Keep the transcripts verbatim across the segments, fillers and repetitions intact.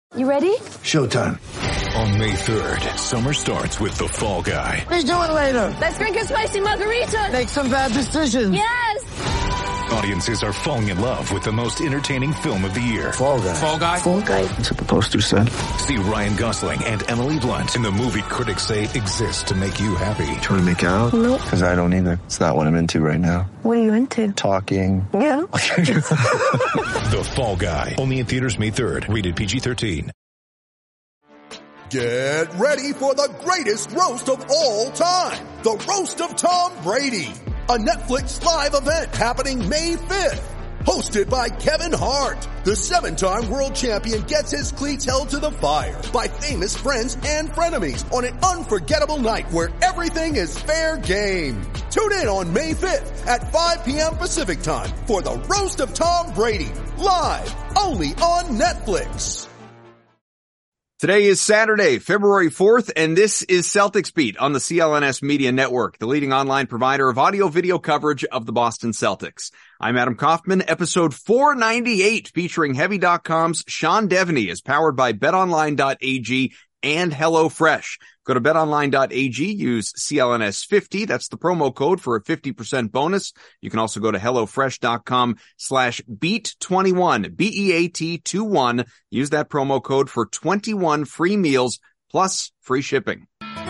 You ready? Showtime. On May third, summer starts with The Fall Guy. Let's do it later. Let's drink a spicy margarita. Make some bad decisions. Yes. Audiences are falling in love with the most entertaining film of the year. Fall Guy. Fall Guy? Fall Guy. That's what the poster said. See Ryan Gosling and Emily Blunt in the movie critics say exists to make you happy. Trying to make it out? Nope. Because I don't either. It's not what I'm into right now. What are you into? Talking. Yeah. The Fall Guy. Only in theaters May third. Rated P G thirteen. Get ready for the greatest roast of all time. The Roast of Tom Brady. A Netflix live event happening May fifth. Hosted by Kevin Hart. The seven-time world champion gets his cleats held to the fire by famous friends and frenemies on an unforgettable night where everything is fair game. Tune in on May fifth at five p.m. Pacific time for the Roast of Tom Brady. Live only on Netflix. Today is Saturday, February fourth, and this is Celtics Beat on the C L N S Media Network, the leading online provider of audio-video coverage of the Boston Celtics. I'm Adam Kaufman. Episode four ninety-eight, featuring Heavy dot com's Sean Devaney, is powered by bet online dot a g and HelloFresh. Go to bet online dot a g, use C L N S fifty. That's the promo code for a fifty percent bonus. You can also go to HelloFresh.com slash beat21, B E A T twenty-one. Use that promo code for twenty-one free meals plus free shipping.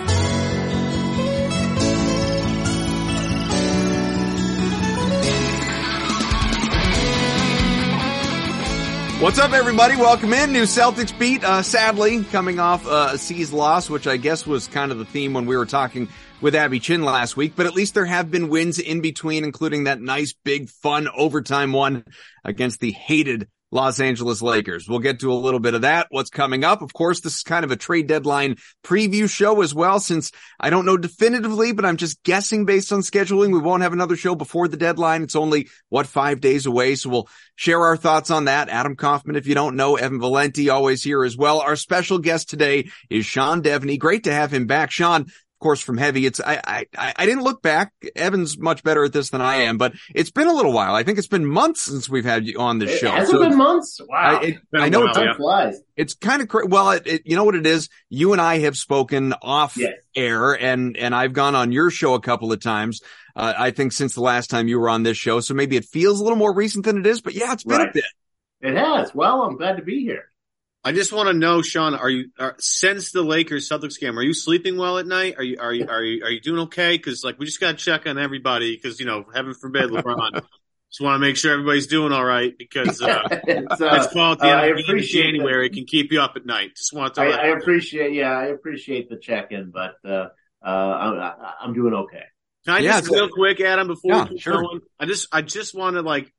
What's up, everybody? Welcome in. New Celtics Beat. Uh, sadly, coming off uh, a C's loss, which I guess was kind of the theme when we were talking with Abby Chin last week. But at least there have been wins in between, including that nice, big, fun overtime one against the hated Los Angeles Lakers. We'll get to a little bit of that. What's coming up? Of course, this is kind of a trade deadline preview show as well, since I don't know definitively, but I'm just guessing based on scheduling. We won't have another show before the deadline. It's only, what, five days away. So we'll share our thoughts on that. Adam Kaufman, if you don't know, Evan Valenti always here as well. Our special guest today is Sean Devaney. Great to have him back. Sean, of course, from Heavy. It's, I, I, I didn't look back. Evan's much better at this than I am, but it's been a little while. I think it's been months since we've had you on this it show. Has so it been months? Wow. I, it, I know it's, it's, flies. it's kind of cra- well, it, it, you know what it is? You and I have spoken off yes. air, and, and I've gone on your show a couple of times. Uh, I think since the last time you were on this show. So maybe it feels a little more recent than it is, but yeah, it's been right. a bit. It has. Well, I'm glad to be here. I just want to know, Sean, are you are, since the Lakers Celtics game, are you sleeping well at night? Are you are you are you are you doing okay? Because like we just got to check on everybody because you know, heaven forbid, LeBron. Just want to make sure everybody's doing all right because uh, it's, uh, that's called the uh, end of January. It can keep you up at night. Just want to. I, I appreciate, yeah, I appreciate the check-in, but uh, uh, I'm, I'm doing okay. Can I yeah, just real quick, Adam, before yeah, we keep sure. going? I just I just want to like,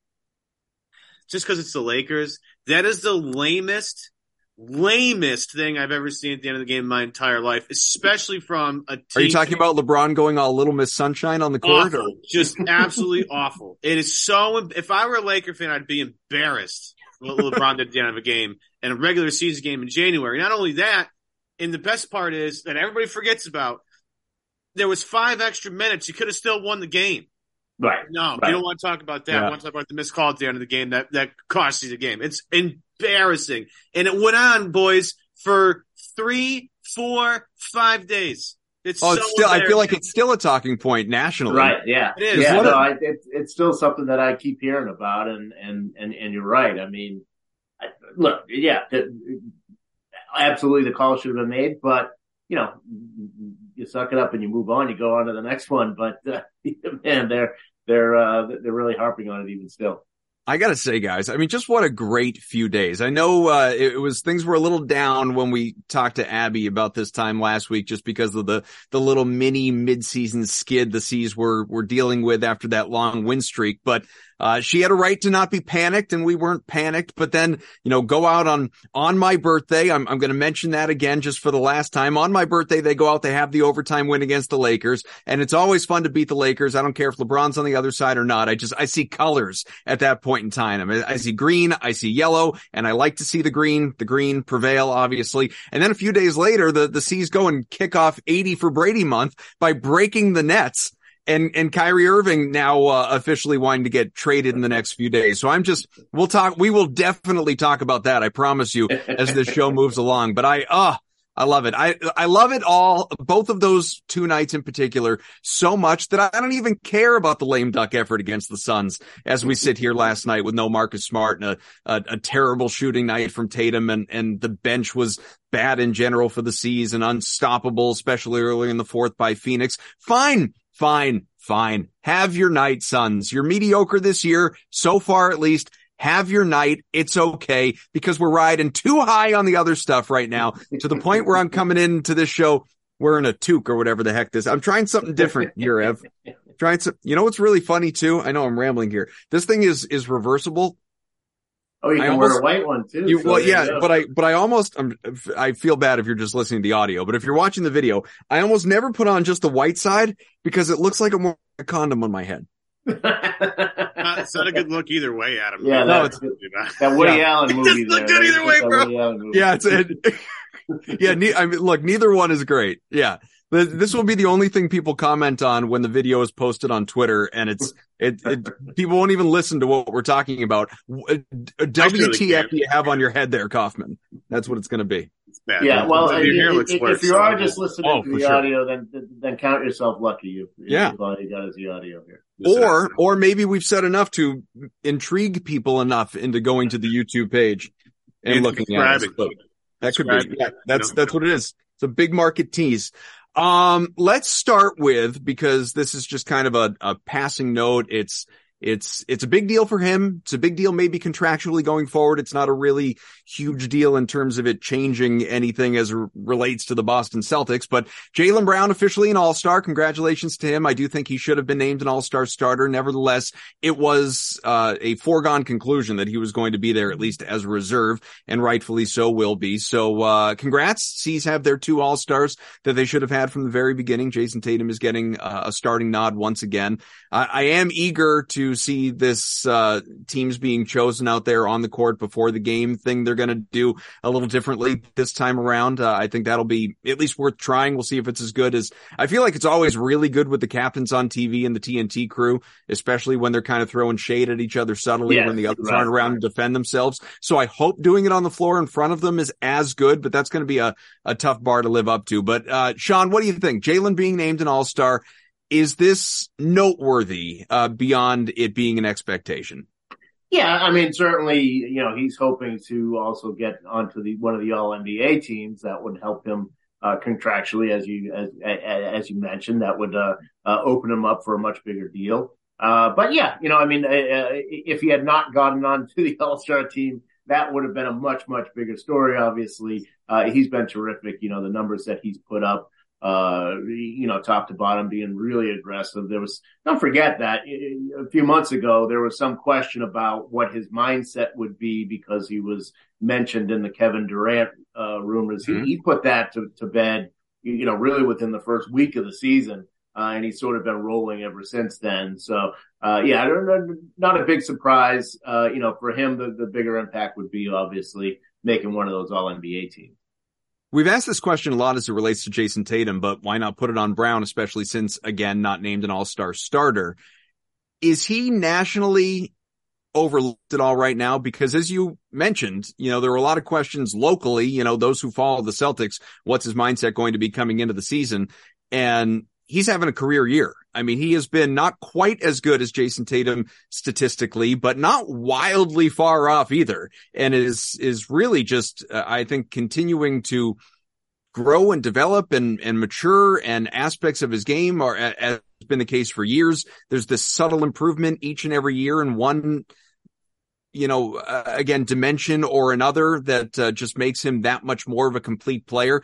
just because it's the Lakers, that is the lamest. lamest thing I've ever seen at the end of the game in my entire life, especially from a team. Are you talking about LeBron going all Little Miss Sunshine on the court? Awful. Just absolutely awful. It is so, if I were a Laker fan, I'd be embarrassed what LeBron did at the end of a game and a regular season game in January. Not only that, and the best part is that everybody forgets about, there was five extra minutes. You could have still won the game. Right. No, right. you don't want to talk about that. Yeah. I want to talk about the missed call at the end of the game that, that cost you the game. It's embarrassing. And it went on, boys, for three, four, five days. It's Oh, so it's still, I feel like it's still a talking point nationally. Right, yeah. It is. Yeah, What no, a- I, it, it's still something that I keep hearing about, and, and, and, and you're right. I mean, I, look, yeah, it, absolutely the call should have been made, but, you know, you suck it up and you move on, you go on to the next one. But, uh, man, they're, they're, uh, they're really harping on it even still. I gotta say, guys, I mean, just what a great few days. I know, uh, it, it was, things were a little down when we talked to Abby about this time last week, just because of the, the little mini mid-season skid the C's were, were dealing with after that long win streak. But, uh, she had a right to not be panicked, and we weren't panicked. But then, you know, go out on, on my birthday. I'm, I'm going to mention that again just for the last time. On my birthday, they go out, they have the overtime win against the Lakers, and it's always fun to beat the Lakers. I don't care if LeBron's on the other side or not. I just, I see colors at that point in time. I mean, I see green, I see yellow, and I like to see the green, the green prevail, obviously. And then a few days later, the, the C's go and kick off eighty for Brady month by breaking the Nets. and, and Kyrie Irving now uh, officially wanting to get traded in the next few days. So I'm just, we'll talk, we will definitely talk about that. I promise you as this show moves along, but I, uh, I love it. I, I love it all, both of those two nights in particular, so much that I don't even care about the lame duck effort against the Suns as we sit here last night with no Marcus Smart and a, a, a terrible shooting night from Tatum, and, and the bench was bad in general for the C's and unstoppable, especially early in the fourth by Phoenix. Fine, fine, fine. Have your night, Suns. You're mediocre this year, so far at least. Have your night. It's okay, because we're riding too high on the other stuff right now to the point where I'm coming into this show wearing a toque or whatever the heck this. I'm trying something different here, Ev. Trying some, you know what's really funny too? I know I'm rambling here. This thing is, is reversible. Oh, you I can almost, wear a white one too. You, so well, yeah, you know. but I, but I almost, I'm, I feel bad if you're just listening to the audio, but if you're watching the video, I almost never put on just the white side because it looks like I'm wearing a condom on my head. not, it's not a good look either way, Adam. Yeah, no, that's that Woody yeah. Allen movie. It doesn't look there. good either way, bro. Yeah, it's it. yeah, ne- I mean, look, neither one is great. Yeah. This will be the only thing people comment on when the video is posted on Twitter, and it's it, it people won't even listen to what we're talking about. W T F do you have on your head there, Kaufman? That's what it's going to be. It's bad. Yeah, well, if, if, if, if, worse, if you so are just listening oh, to the sure. audio, then then count yourself lucky. You, yeah, all you got is the audio here. Or or maybe we've said enough to intrigue people enough into going to the YouTube page and, and looking at it. That could be. Yeah, that's you know? that's what it is. It's a big market tease. Um, let's start with, because this is just kind of a, a passing note. It's, it's, it's a big deal for him. It's a big deal maybe contractually going forward. It's not a really huge deal in terms of it changing anything as it relates to the Boston Celtics, but Jaylen Brown officially an all-star. Congratulations to him. I do think he should have been named an all-star starter. Nevertheless, it was, uh, a foregone conclusion that he was going to be there at least as a reserve, and rightfully so will be. So, uh, congrats. C's have their two all-stars that they should have had from the very beginning. Jason Tatum is getting uh, a starting nod once again. I, I am eager to see this, uh, teams being chosen out there on the court before the game thing they're going to do a little differently this time around. Uh, I think that'll be at least worth trying. We'll see if it's as good as, I feel like it's always really good with the captains on T V and the T N T crew, especially when they're kind of throwing shade at each other subtly yes, when the others right, aren't around right. to defend themselves. So I hope doing it on the floor in front of them is as good, but that's going to be a, a tough bar to live up to. But, uh, Sean, what do you think? Jaylen being named an all-star, is this noteworthy, uh, beyond it being an expectation? Yeah, I mean, certainly, you know, he's hoping to also get onto the one of the All N B A teams. That would help him uh, contractually, as you as as you mentioned. That would uh, uh, open him up for a much bigger deal. Uh, but yeah, you know, I mean, uh, if he had not gotten onto the All-Star team, that would have been a much much bigger story. Obviously, uh, he's been terrific. You know, the numbers that he's put up. Uh, you know, top to bottom, being really aggressive. There was, don't forget that a few months ago, there was some question about what his mindset would be because he was mentioned in the Kevin Durant, uh, rumors. Mm-hmm. He, he put that to, to bed, you know, really within the first week of the season. Uh, and he's sort of been rolling ever since then. So, uh, yeah, not a big surprise. Uh, you know, for him, the, the bigger impact would be obviously making one of those All N B A teams. We've asked this question a lot as it relates to Jason Tatum, but why not put it on Brown, especially since, again, not named an all-star starter? Is he nationally overlooked at all right now? Because as you mentioned, you know, there were a lot of questions locally, you know, those who follow the Celtics, what's his mindset going to be coming into the season? And he's having a career year. I mean, he has been not quite as good as Jason Tatum statistically, but not wildly far off either. And is, is really just, uh, I think, continuing to grow and develop and, and mature, and aspects of his game are, as has been the case for years. There's this subtle improvement each and every year in one, you know, uh, again, dimension or another that uh, just makes him that much more of a complete player.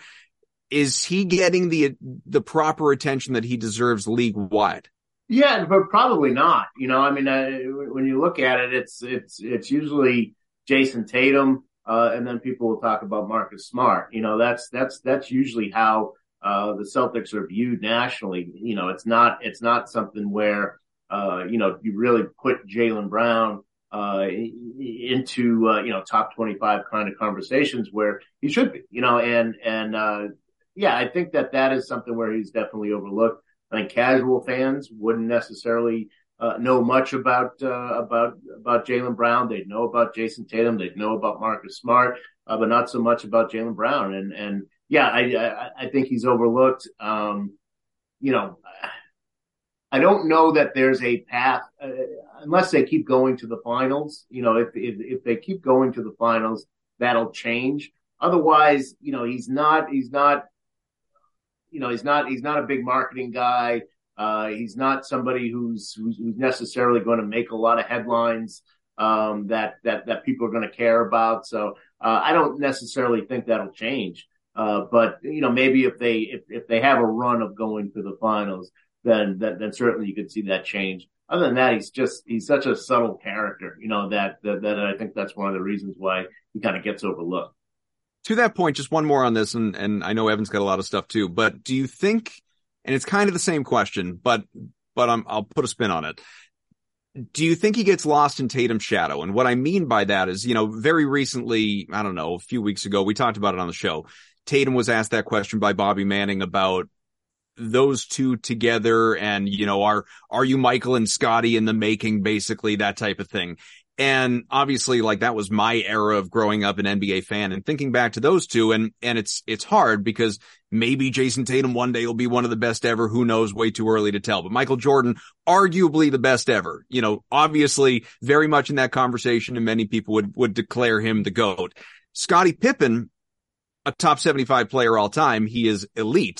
Is he getting the the proper attention that he deserves league wide? Yeah, but probably not. You know, I mean, uh, when you look at it, it's it's it's usually Jason Tatum, uh, and then people will talk about Marcus Smart. You know, that's that's that's usually how uh, the Celtics are viewed nationally. You know, it's not it's not something where uh, you know you really put Jaylen Brown uh into uh, you know top twenty-five kind of conversations where he should be. You know, and and uh, yeah, I think that that is something where he's definitely overlooked. I think casual fans wouldn't necessarily uh, know much about uh, about about Jaylen Brown. They'd know about Jason Tatum. They'd know about Marcus Smart, uh, but not so much about Jaylen Brown. And and yeah, I, I I think he's overlooked. Um, you know, I don't know that there's a path uh, unless they keep going to the finals. You know, if, if if they keep going to the finals, that'll change. Otherwise, you know, he's not he's not you know he's not he's not a big marketing guy. Uh, he's not somebody who's, who's who's necessarily going to make a lot of headlines um, that that that people are going to care about. So uh, I don't necessarily think that'll change. Uh, but you know, maybe if they if, if they have a run of going to the finals, then then, then certainly you could see that change. Other than that, he's just he's such a subtle character, you know, that that, that I think that's one of the reasons why he kind of gets overlooked. To that point, just one more on this, and and I know Evan's got a lot of stuff too. But do you think? And it's kind of the same question, but but I'm, I'll put a spin on it. Do you think he gets lost in Tatum's shadow? And what I mean by that is, you know, very recently, I don't know, a few weeks ago, we talked about it on the show. Tatum was asked that question by Bobby Manning about those two together and, you know, are are you Michael and Scotty in the making, basically, that type of thing. And obviously, like, that was my era of growing up an N B A fan and thinking back to those two. And, and it's, it's hard because maybe Jason Tatum one day will be one of the best ever. Who knows? Way too early to tell. But Michael Jordan, arguably the best ever, you know, obviously very much in that conversation, and many people would, would declare him the GOAT. Scottie Pippen, a top seventy-five player all time. He is elite.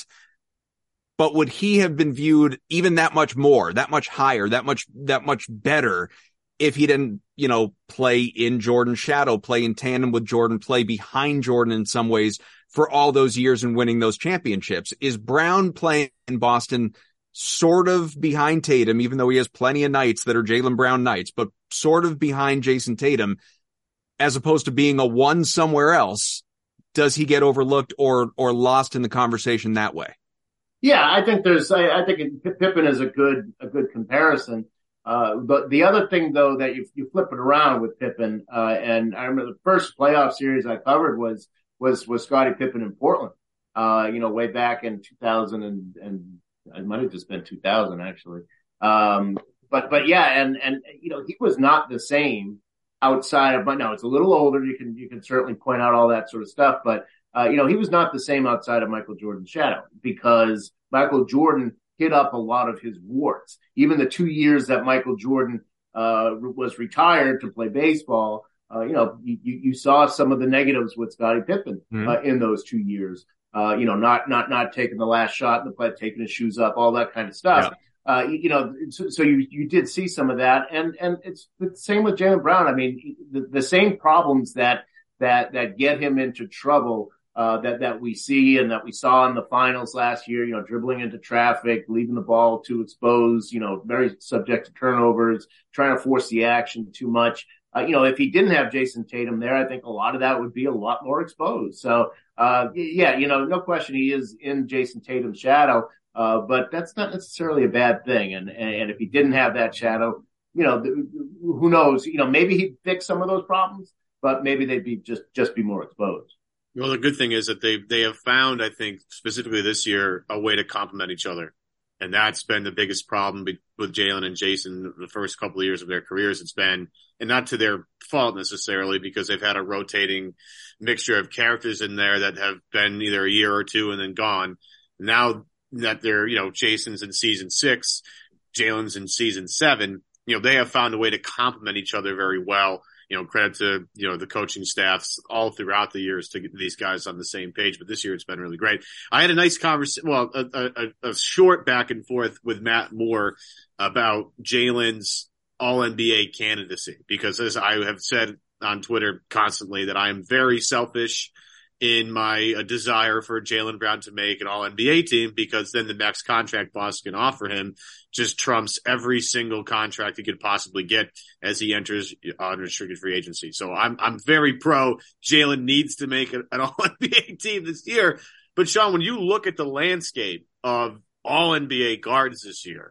But would he have been viewed even that much more, that much higher, that much, that much better if he didn't, you know, play in Jordan's shadow, play in tandem with Jordan, play behind Jordan in some ways for all those years and winning those championships? Is Brown playing in Boston sort of behind Tatum, even though he has plenty of nights that are Jaylen Brown nights, but sort of behind Jason Tatum, as opposed to being a one somewhere else? Does he get overlooked or, or lost in the conversation that way? Yeah, I think there's, I, I think it, Pippen is a good, a good comparison. Uh, but the other thing, though, that you, you flip it around with Pippen, uh, and I remember the first playoff series I covered was, was, was Scottie Pippen in Portland, uh, you know, way back in two thousand and, and it might have just been two thousand actually. Um, but, but yeah, and, and, you know, he was not the same outside of, but no, it's a little older. You can, you can certainly point out all that sort of stuff, but, uh, you know, he was not the same outside of Michael Jordan's shadow because Michael Jordan hit up a lot of his warts. Even the two years that Michael Jordan uh was retired to play baseball, uh, you know, you, you saw some of the negatives with Scottie Pippen mm-hmm. uh, in those two years. Uh, you know, not not not taking the last shot in the play, taking his shoes up, all that kind of stuff. Yeah. Uh, you, you know, so, so you you did see some of that, and and it's the same with Jaylen Brown. I mean, the, the same problems that that that get him into trouble. Uh, that, that we see and that we saw in the finals last year, you know, dribbling into traffic, leaving the ball too exposed, you know, very subject to turnovers, trying to force the action too much. Uh, you know, if he didn't have Jason Tatum there, I think a lot of that would be a lot more exposed. So, uh, yeah, you know, no question he is in Jason Tatum's shadow, uh, but that's not necessarily a bad thing. And, and if he didn't have that shadow, you know, who knows, you know, maybe he'd fix some of those problems, but maybe they'd be just, just be more exposed. Well, the good thing is that they they have found, I think, specifically this year, a way to complement each other. And that's been the biggest problem be- with Jaylen and Jason the first couple of years of their careers. It's been, and not to their fault necessarily, because they've had a rotating mixture of characters in there that have been either a year or two and then gone. Now that they're, you know, Jason's in season six, Jaylen's in season seven, you know, they have found a way to complement each other very well. You know, credit to, you know, the coaching staffs all throughout the years to get these guys on the same page. But this year it's been really great. I had a nice conversation, well, a, a, a short back and forth with Matt Moore about Jaylen's all N B A candidacy, because as I have said on Twitter constantly that I am very selfish in my uh, desire for Jaylen Brown to make an all N B A team, because then the next contract boss can offer him just trumps every single contract he could possibly get as he enters unrestricted free agency. So I'm, I'm very pro Jaylen needs to make an, an all N B A team this year. But Sean, when you look at the landscape of all N B A guards this year,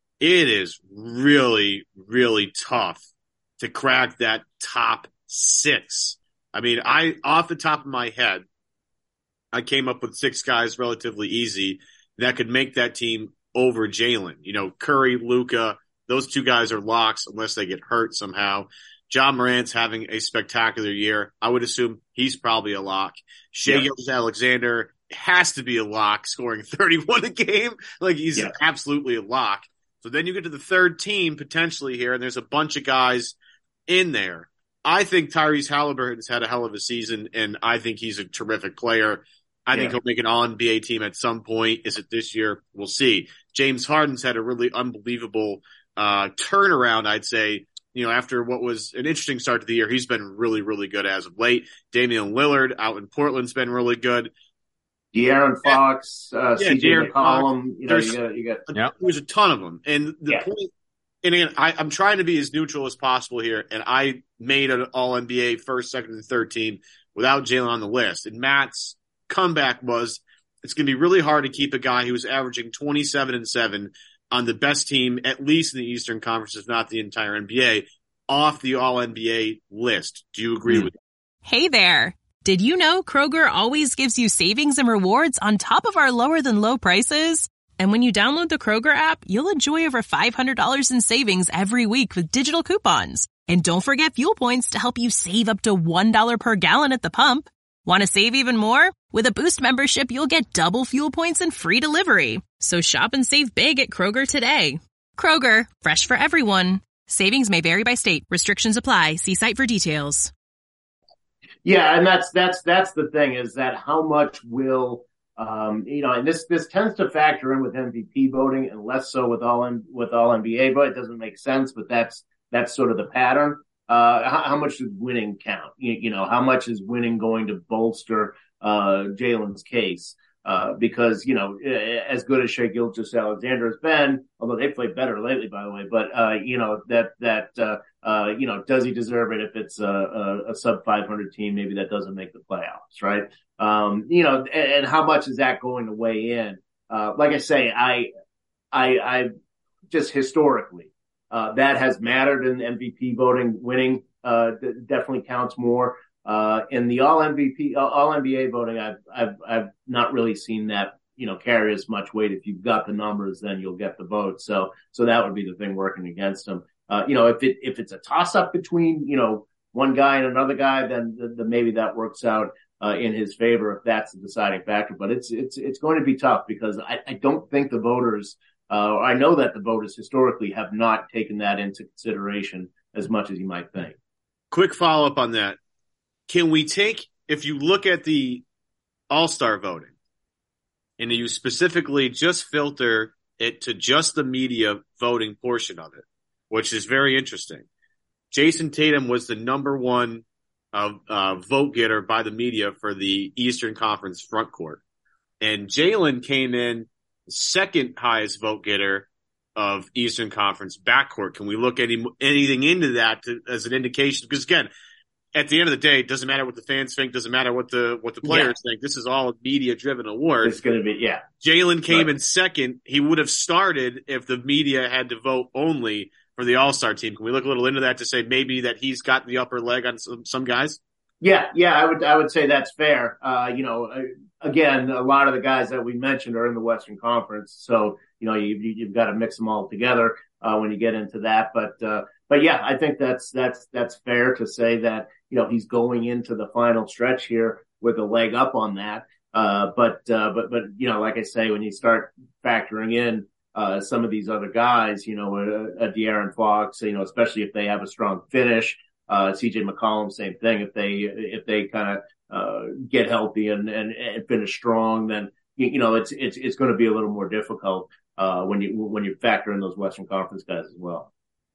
it is really, really tough to crack that top six. I mean, I, off the top of my head, I came up with six guys relatively easy that could make that team over Jalen. You know, Curry, Luka, those two guys are locks unless they get hurt somehow. John Morant's having a spectacular year. I would assume he's probably a lock. Shai Yeah. Gilgeous-Alexander has to be a lock, scoring thirty-one a game. Like, he's Yeah. absolutely a lock. So then you get to the third team potentially here, and there's a bunch of guys in there. I think Tyrese Halliburton's had a hell of a season, and I think he's a terrific player. I Yeah. think he'll make an all N B A team at some point. Is it this year? We'll see. James Harden's had a really unbelievable uh turnaround, I'd say. You know, after what was an interesting start to the year, he's been really, really good as of late. Damian Lillard out in Portland's been really good. De'Aaron Fox, uh, Yeah, C J De'Aaron McCollum, you know, There's- you got, you got, Yeah. There's a ton of them. And the Yeah. point, and again, I, I'm trying to be as neutral as possible here. And I made an all N B A first, second, and third team without Jalen on the list. And Matt's comeback was, it's going to be really hard to keep a guy who was averaging twenty-seven and seven on the best team, at least in the Eastern Conference, if not the entire N B A, off the all N B A list. Do you agree Mm. with that? Hey there. Did you know Kroger always gives you savings and rewards on top of our lower than low prices? And when you download the Kroger app, you'll enjoy over five hundred dollars in savings every week with digital coupons. And don't forget fuel points to help you save up to one dollar per gallon at the pump. Want to save even more? With a Boost membership, you'll get double fuel points and free delivery. So shop and save big at Kroger today. Kroger, fresh for everyone. Savings may vary by state. Restrictions apply. See site for details. yeah, and that's, that's, that's the thing is that how much will, um, you know, and this, this tends to factor in with M V P voting and less so with all, with all N B A, but it doesn't make sense, but that's, that's sort of the pattern. Uh, how, how much does winning count? You, you know, how much is winning going to bolster, uh, Jalen's case? Uh, because, you know, as good as Shai Gilgeous-Alexander has been, although they played better lately, by the way, but, uh, you know, that, that, uh, uh, you know, does he deserve it if it's a, a, a sub five hundred team? Maybe that doesn't make the playoffs, right? Um, you know, and, and how much is that going to weigh in? Uh, like I say, I, I, I just historically, uh, that has mattered in M V P voting. Winning, uh, definitely counts more. Uh, in the all M V P, all N B A voting, I've, I've, I've not really seen that, you know, carry as much weight. If you've got the numbers, then you'll get the vote. So, so that would be the thing working against them. Uh, you know, if it, if it's a toss up between, you know, one guy and another guy, then, then maybe that works out, uh, in his favor if that's the deciding factor. But it's, it's, it's going to be tough because I, I don't think the voters, uh, I know that the voters historically have not taken that into consideration as much as you might think. Quick follow up on that. Can we take, if you look at the All-Star voting and you specifically just filter it to just the media voting portion of it, which is very interesting. Jason Tatum was the number one uh, uh, vote getter by the media for the Eastern Conference front court. And Jalen came in second highest vote getter of Eastern Conference backcourt. Can we look any, anything into that to, as an indication? Because again, at the end of the day, it doesn't matter what the fans think, doesn't matter what the what the players yeah. think. This is all a media-driven award. It's going to be, yeah. Jalen came right. in second. He would have started if the media had to vote only for the All-Star team. Can we look a little into that to say maybe that he's got the upper leg on some, some guys? Yeah, yeah, I would I would say that's fair. Uh, you know, again, a lot of the guys that we mentioned are in the Western Conference, so you know you, you've got to mix them all together uh, when you get into that. But uh, but yeah, I think that's that's that's fair to say that you know he's going into the final stretch here with a leg up on that. Uh, but uh, but but you know, like I say, when you start factoring in uh, some of these other guys, you know, a, a De'Aaron Fox, you know, especially if they have a strong finish. Uh, C J McCollum, same thing. If they, if they kind of, uh, get healthy and, and, and finish strong, then, you, you know, it's, it's, it's going to be a little more difficult, uh, when you, when you factor in those Western Conference guys as well.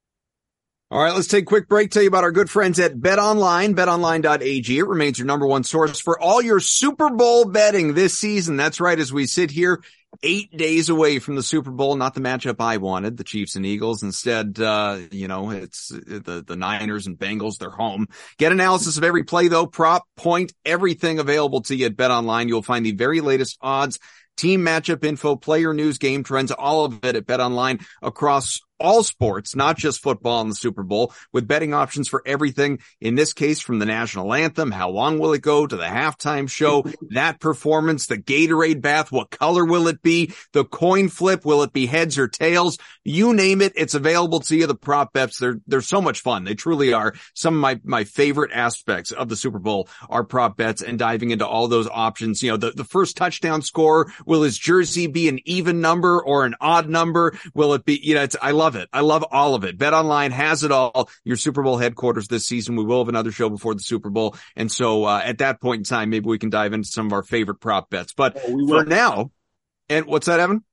All right, let's take a quick break. Tell you about our good friends at BetOnline, bet online dot a g. It remains your number one source for all your Super Bowl betting this season. That's right. As we sit here eight days away from the Super Bowl, not the matchup I wanted, the Chiefs and Eagles. Instead, uh, you know, it's the, the Niners and Bengals. They're home. Get analysis of every play though, prop, point, everything available to you at BetOnline. You'll find the very latest odds, team matchup info, player news, game trends, all of it at BetOnline across all sports, not just football in the Super Bowl, with betting options for everything. In this case, from the national anthem, how long will it go, to the halftime show, that performance, the Gatorade bath, what color will it be, the coin flip, will it be heads or tails? You name it, it's available to you. The prop bets, they're, they're so much fun. They truly are. Some of my, my favorite aspects of the Super Bowl are prop bets and diving into all those options. You know, the, the first touchdown score, will his jersey be an even number or an odd number? Will it be, you know, it's, I love it. I love all of it. BetOnline has it all. Your Super Bowl headquarters this season. We will have another show before the Super Bowl. And so, uh, at that point in time, maybe we can dive into some of our favorite prop bets. But oh, for now, and what's that, Evan?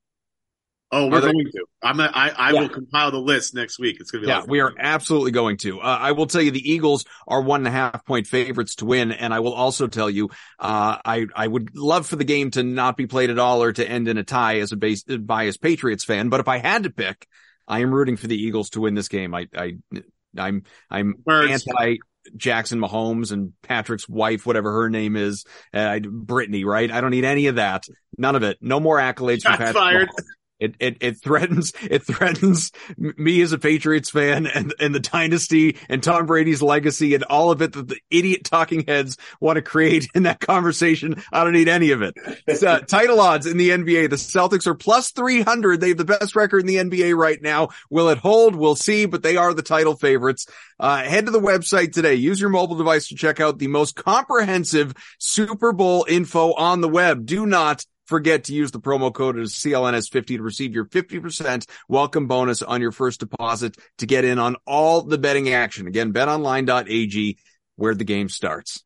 Oh, we're going to. I'm a, I, I yeah. will compile the list next week. It's going to be yeah, we are absolutely going to. Uh, I will tell you the Eagles are one and a half point favorites to win. And I will also tell you, uh, I, I would love for the game to not be played at all or to end in a tie as a base, biased Patriots fan. But if I had to pick, I am rooting for the Eagles to win this game. I, I, I'm, I'm Birds. anti Jackson Mahomes and Patrick's wife, whatever her name is, uh, Brittany, right? I don't need any of that. None of it. No more accolades Got for Patrick fired. Mahomes. It, it, it threatens, it threatens me as a Patriots fan and, and the dynasty and Tom Brady's legacy and all of it that the idiot talking heads want to create in that conversation. I don't need any of it. Uh, title odds in the N B A. The Celtics are plus three hundred. They have the best record in the N B A right now. Will it hold? We'll see, but they are the title favorites. Uh, head to the website today. Use your mobile device to check out the most comprehensive Super Bowl info on the web. Do not forget to use the promo code as C L N S fifty to receive your fifty percent welcome bonus on your first deposit to get in on all the betting action. Again, bet online dot a g, where the game starts.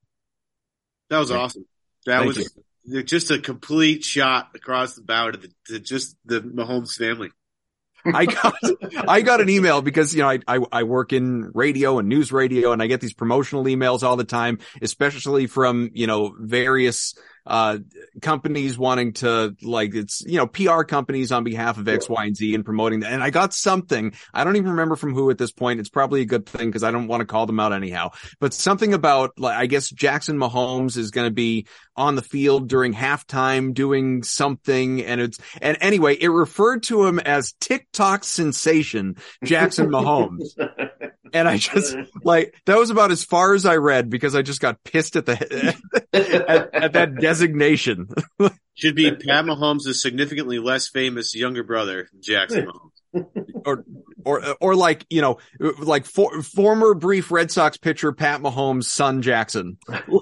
That was awesome. That Thank was you. just a complete shot across the bow to, the, to just the Mahomes family. I got, I got an email because, you know, I, I, I work in radio and news radio, and I get these promotional emails all the time, especially from, you know, various, uh, companies wanting to, like, it's, you know, P R companies on behalf of X, Y, and Z and promoting that. And I got something, I don't even remember from who at this point. It's probably a good thing because I don't want to call them out anyhow, but something about, like, I guess Jackson Mahomes is going to be on the field during halftime doing something. And it's, and anyway, it referred to him as TikTok sensation Jackson Mahomes. And I just, like, that was about as far as I read because I just got pissed at the, at, at that designation. Should be Pat Mahomes' significantly less famous younger brother, Jackson Mahomes. or, or, or like, you know, like for, former brief Red Sox pitcher Pat Mahomes' son Jackson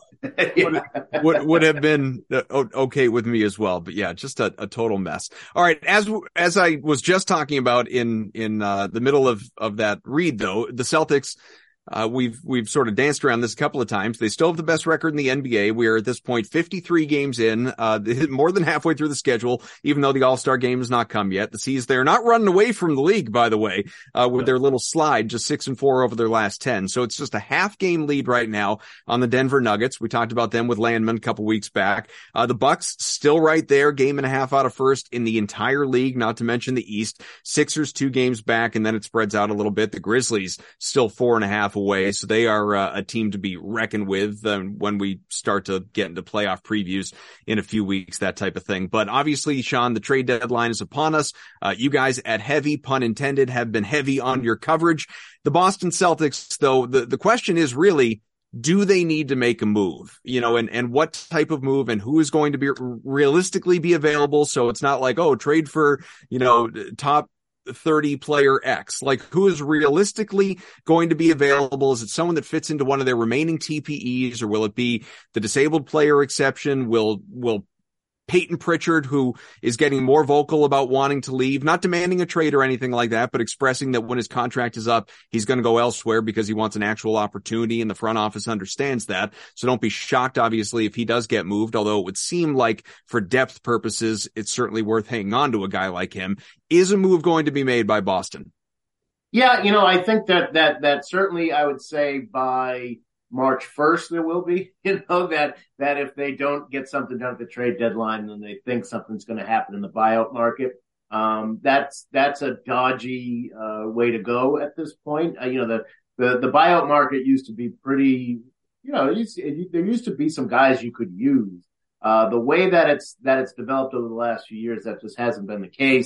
would, would, would have been okay with me as well. But yeah, just a, a total mess. All right. As, as I was just talking about in, in, uh, the middle of, of that read though, the Celtics, Uh, we've, we've sort of danced around this a couple of times. They still have the best record in the N B A. We are at this point fifty-three games in, uh, more than halfway through the schedule, even though the All-Star game has not come yet. The C's, they're not running away from the league, by the way, uh, with their little slide, just six and four over their last ten. So it's just a half game lead right now on the Denver Nuggets. We talked about them with Landman a couple weeks back. Uh, the Bucks still right there, game and a half out of first in the entire league, not to mention the East. Sixers two games back, and then it spreads out a little bit. The Grizzlies still four and a half away. So they are uh, a team to be reckoned with um, when we start to get into playoff previews in a few weeks, that type of thing. But obviously, Sean, the trade deadline is upon us. Uh, you guys at heavy, pun intended, have been heavy on your coverage. The Boston Celtics, though, the, the question is really, do they need to make a move? You know, and, and what type of move and who is going to be realistically be available? So it's not like, oh, trade for, you know, top thirty player X, like who is realistically going to be available? Is it someone that fits into one of their remaining T P Es, or will it be the disabled player exception? Will, will Peyton Pritchard, who is getting more vocal about wanting to leave, not demanding a trade or anything like that, but expressing that when his contract is up, he's going to go elsewhere because he wants an actual opportunity, and the front office understands that. So don't be shocked, obviously, if he does get moved, although it would seem like for depth purposes, it's certainly worth hanging on to a guy like him. Is a move going to be made by Boston? Yeah, you know, I think that, that, that certainly I would say by March first, there will be, you know, that, that if they don't get something done at the trade deadline, then they think something's going to happen in the buyout market. Um, that's, that's a dodgy, uh, way to go at this point. Uh, you know, the, the, the buyout market used to be pretty, you know, it used, it, there used to be some guys you could use. Uh, the way that it's, that it's developed over the last few years, that just hasn't been the case.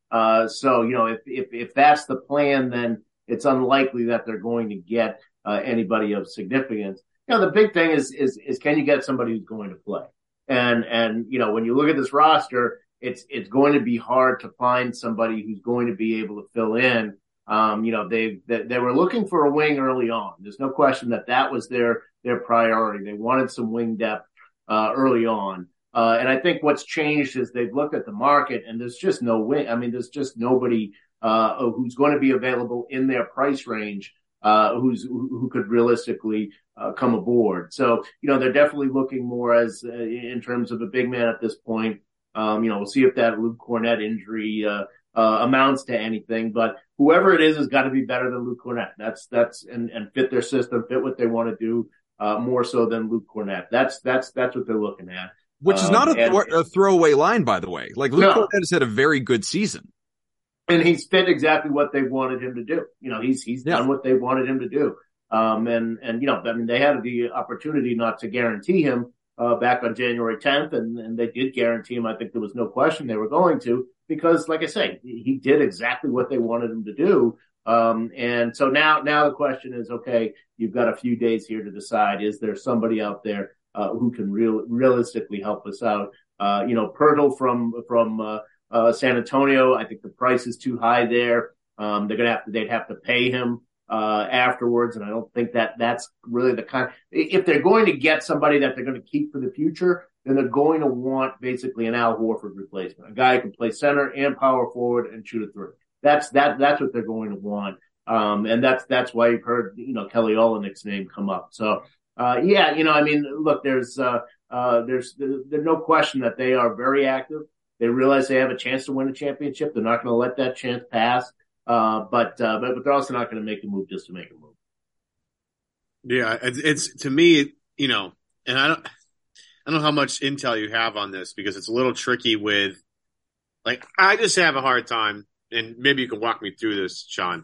Uh, so, you know, if, if, if that's the plan, then it's unlikely that they're going to get uh, anybody of significance. You know, the big thing is, is, is can you get somebody who's going to play? And, and, you know, when you look at this roster, it's, it's going to be hard to find somebody who's going to be able to fill in. Um, you know, they, they, they were looking for a wing early on. There's no question that that was their, their priority. They wanted some wing depth, uh, early on. Uh, and I think what's changed is they've looked at the market and there's just no wing. I mean, there's just nobody, uh, who's going to be available in their price range, uh, who's, who could realistically, uh, come aboard. So, you know, they're definitely looking more as, uh, in terms of a big man at this point. Um, you know, we'll see if that Luke Cornett injury, uh, uh, amounts to anything, but whoever it is has got to be better than Luke Cornett. That's, that's, and, and fit their system, fit what they want to do, uh, more so than Luke Cornett. That's, that's, that's what they're looking at. Which is not a, th- um, and, a throwaway line, by the way. Like, Luke no. Cornett has had a very good season. And he's fit exactly what they wanted him to do. You know, he's, he's yeah. done what they wanted him to do. Um, and, and, you know, I mean, they had the opportunity not to guarantee him, uh, back on January tenth, and, and they did guarantee him. I think there was no question they were going to, because, like I say, he did exactly what they wanted him to do. Um, and so now, now the question is, okay, you've got a few days here to decide, is there somebody out there Uh, who can real, realistically help us out? Uh, you know, Pirtle from, from, uh, uh, San Antonio, I think the price is too high there. Um, they're going to have to, they'd have to pay him, uh, afterwards. And I don't think that that's really the kind, if they're going to get somebody that they're going to keep for the future, then they're going to want basically an Al Horford replacement, a guy who can play center and power forward and shoot a three. That's, that, that's what they're going to want. Um, and that's, that's why you've heard, you know, Kelly Olynyk's name come up. So, Uh, yeah, you know, I mean, look, there's, uh, uh, there's, there's no question that they are very active. They realize they have a chance to win a championship. They're not going to let that chance pass. Uh, but, uh, but, but they're also not going to make a move just to make a move. Yeah. It's, it's to me, you know, and I don't, I don't know how much intel you have on this because it's a little tricky with, like, I just have a hard time, and maybe you can walk me through this, Sean.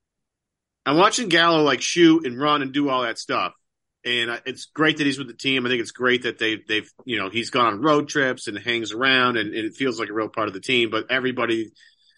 I'm watching Gallo like shoot and run and do all that stuff. And it's great that he's with the team. I think it's great that they've, they've, you know, he's gone on road trips and hangs around and, and it feels like a real part of the team. But everybody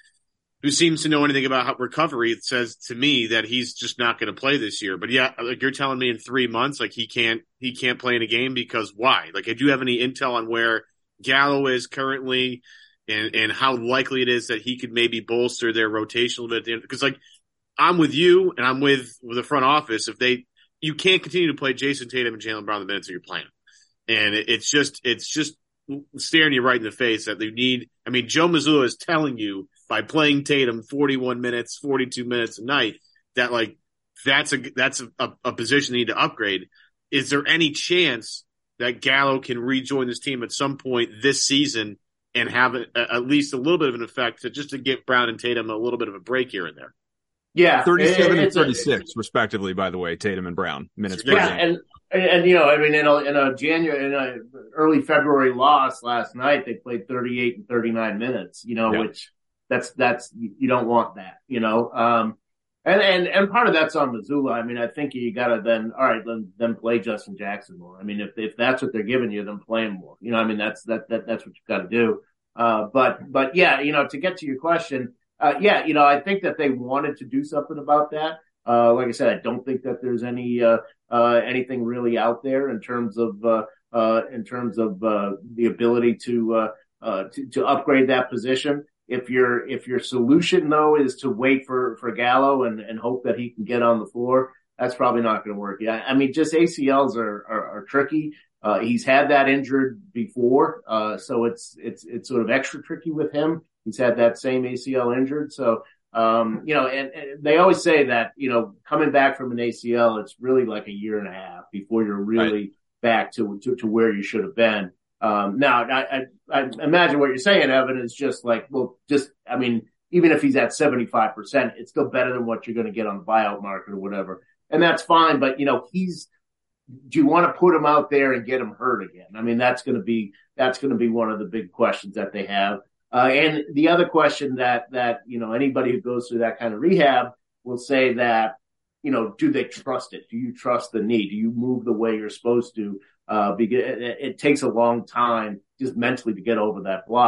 who seems to know anything about how recovery says to me that he's just not going to play this year. But yeah, like you're telling me in three months, like he can't, he can't play in a game because why? Like, do you have any intel on where Gallo is currently and, and how likely it is that he could maybe bolster their rotation a little bit? Because like, I'm with you and I'm with, with the front office. If they, you can't continue to play Jason Tatum and Jaylen Brown the minutes that you're playing. And it, it's just, it's just staring you right in the face that they need. I mean, Joe Mazzulla is telling you by playing Tatum forty-one minutes, forty-two minutes a night that like, that's a, that's a, a, a position they need to upgrade. Is there any chance that Gallo can rejoin this team at some point this season and have a, a, at least a little bit of an effect to just to give Brown and Tatum a little bit of a break here and there? Yeah, thirty-seven it, and thirty-six, a, respectively. By the way, Tatum and Brown minutes per yeah, game. and and you know, I mean, in a, in a January, in a early February loss last night, they played thirty-eight and thirty-nine minutes. You know, yeah. which that's that's you don't want that. You know, um, and and and part of that's on Mazzulla. I mean, I think you got to then all right, then then play Justin Jackson more. I mean, if if that's what they're giving you, then play him more. You know, I mean, that's that that that's what you've got to do. Uh, but but yeah, you know, to get to your question. Uh, yeah, you know, I think that they wanted to do something about that. Uh, like I said, I don't think that there's any, uh, uh, anything really out there in terms of, uh, uh, in terms of, uh, the ability to, uh, uh, to, to upgrade that position. If your, if your solution though is to wait for, for Gallo and, and hope that he can get on the floor, that's probably not going to work. Yeah. I mean, just A C Ls are, are, are tricky. Uh, he's had that injured before. Uh, so it's, it's, it's sort of extra tricky with him. He's had that same A C L injured. So, um, you know, and, and they always say that, you know, coming back from an A C L, it's really like a year and a half before you're really right. back to, to, to where you should have been. Um, now I, I, I imagine what you're saying, Evan, is just like, well, just, I mean, even if he's at seventy-five percent, it's still better than what you're going to get on the buyout market or whatever. And that's fine. But, you know, he's, do you want to put him out there and get him hurt again? I mean, that's going to be, that's going to be one of the big questions that they have. Uh, and the other question that, that, you know, anybody who goes through that kind of rehab will say that, you know, do they trust it? Do you trust the knee? Do you move the way you're supposed to? Uh, because it, it takes a long time just mentally to get over that block.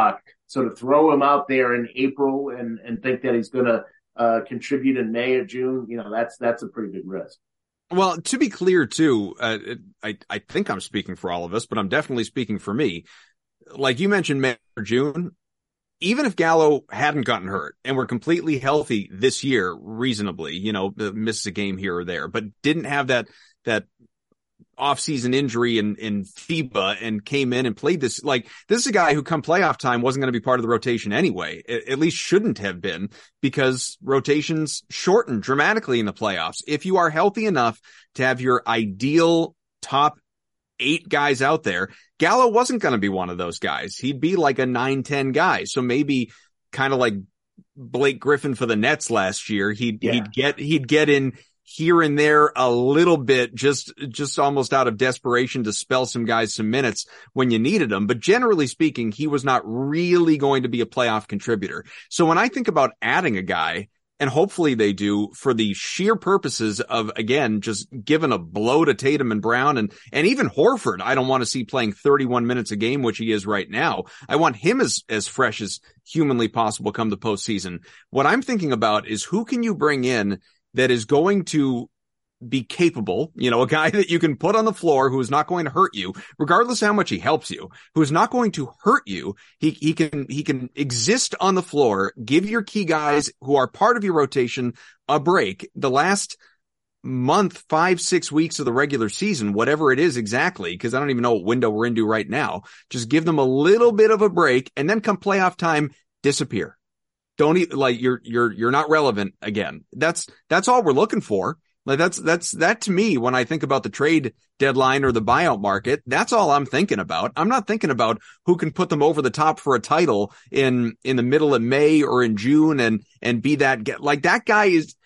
So to throw him out there in April and, and think that he's going to uh, contribute in May or June, you know, that's that's a pretty big risk. Well, to be clear, too, uh, I, I think I'm speaking for all of us, but I'm definitely speaking for me. Like you mentioned, May or June, even if Gallo hadn't gotten hurt and were completely healthy this year, reasonably, you know, missed a game here or there, but didn't have that that off-season injury in, in FIBA and came in and played this, like, this is a guy who come playoff time wasn't going to be part of the rotation anyway, at, at least shouldn't have been, because rotations shorten dramatically in the playoffs. If you are healthy enough to have your ideal top eight guys out there, Gallo wasn't going to be one of those guys. He'd be like a nine ten guy. So maybe kind of like Blake Griffin for the Nets last year. He'd, yeah. he'd get, he'd get in here and there a little bit, just, just almost out of desperation to spell some guys some minutes when you needed them. But generally speaking, he was not really going to be a playoff contributor. So when I think about adding a guy, and hopefully they do, for the sheer purposes of, again, just giving a blow to Tatum and Brown and, and even Horford, I don't want to see playing thirty-one minutes a game, which he is right now. I want him as, as fresh as humanly possible come the postseason. What I'm thinking about is, who can you bring in that is going to be capable, you know, a guy that you can put on the floor who is not going to hurt you, regardless of how much he helps you, who is not going to hurt you. He, he can, he can exist on the floor, give your key guys who are part of your rotation a break. The last month, five, six weeks of the regular season, whatever it is exactly, because I don't even know what window we're into right now, just give them a little bit of a break, and then come playoff time, disappear. Don't even, like, you're, you're, you're not relevant again. That's, that's all we're looking for. Like, that's, that's, that to me, when I think about the trade deadline or the buyout market, that's all I'm thinking about. I'm not thinking about who can put them over the top for a title in, in the middle of May or in June and, and be that, like, that guy is,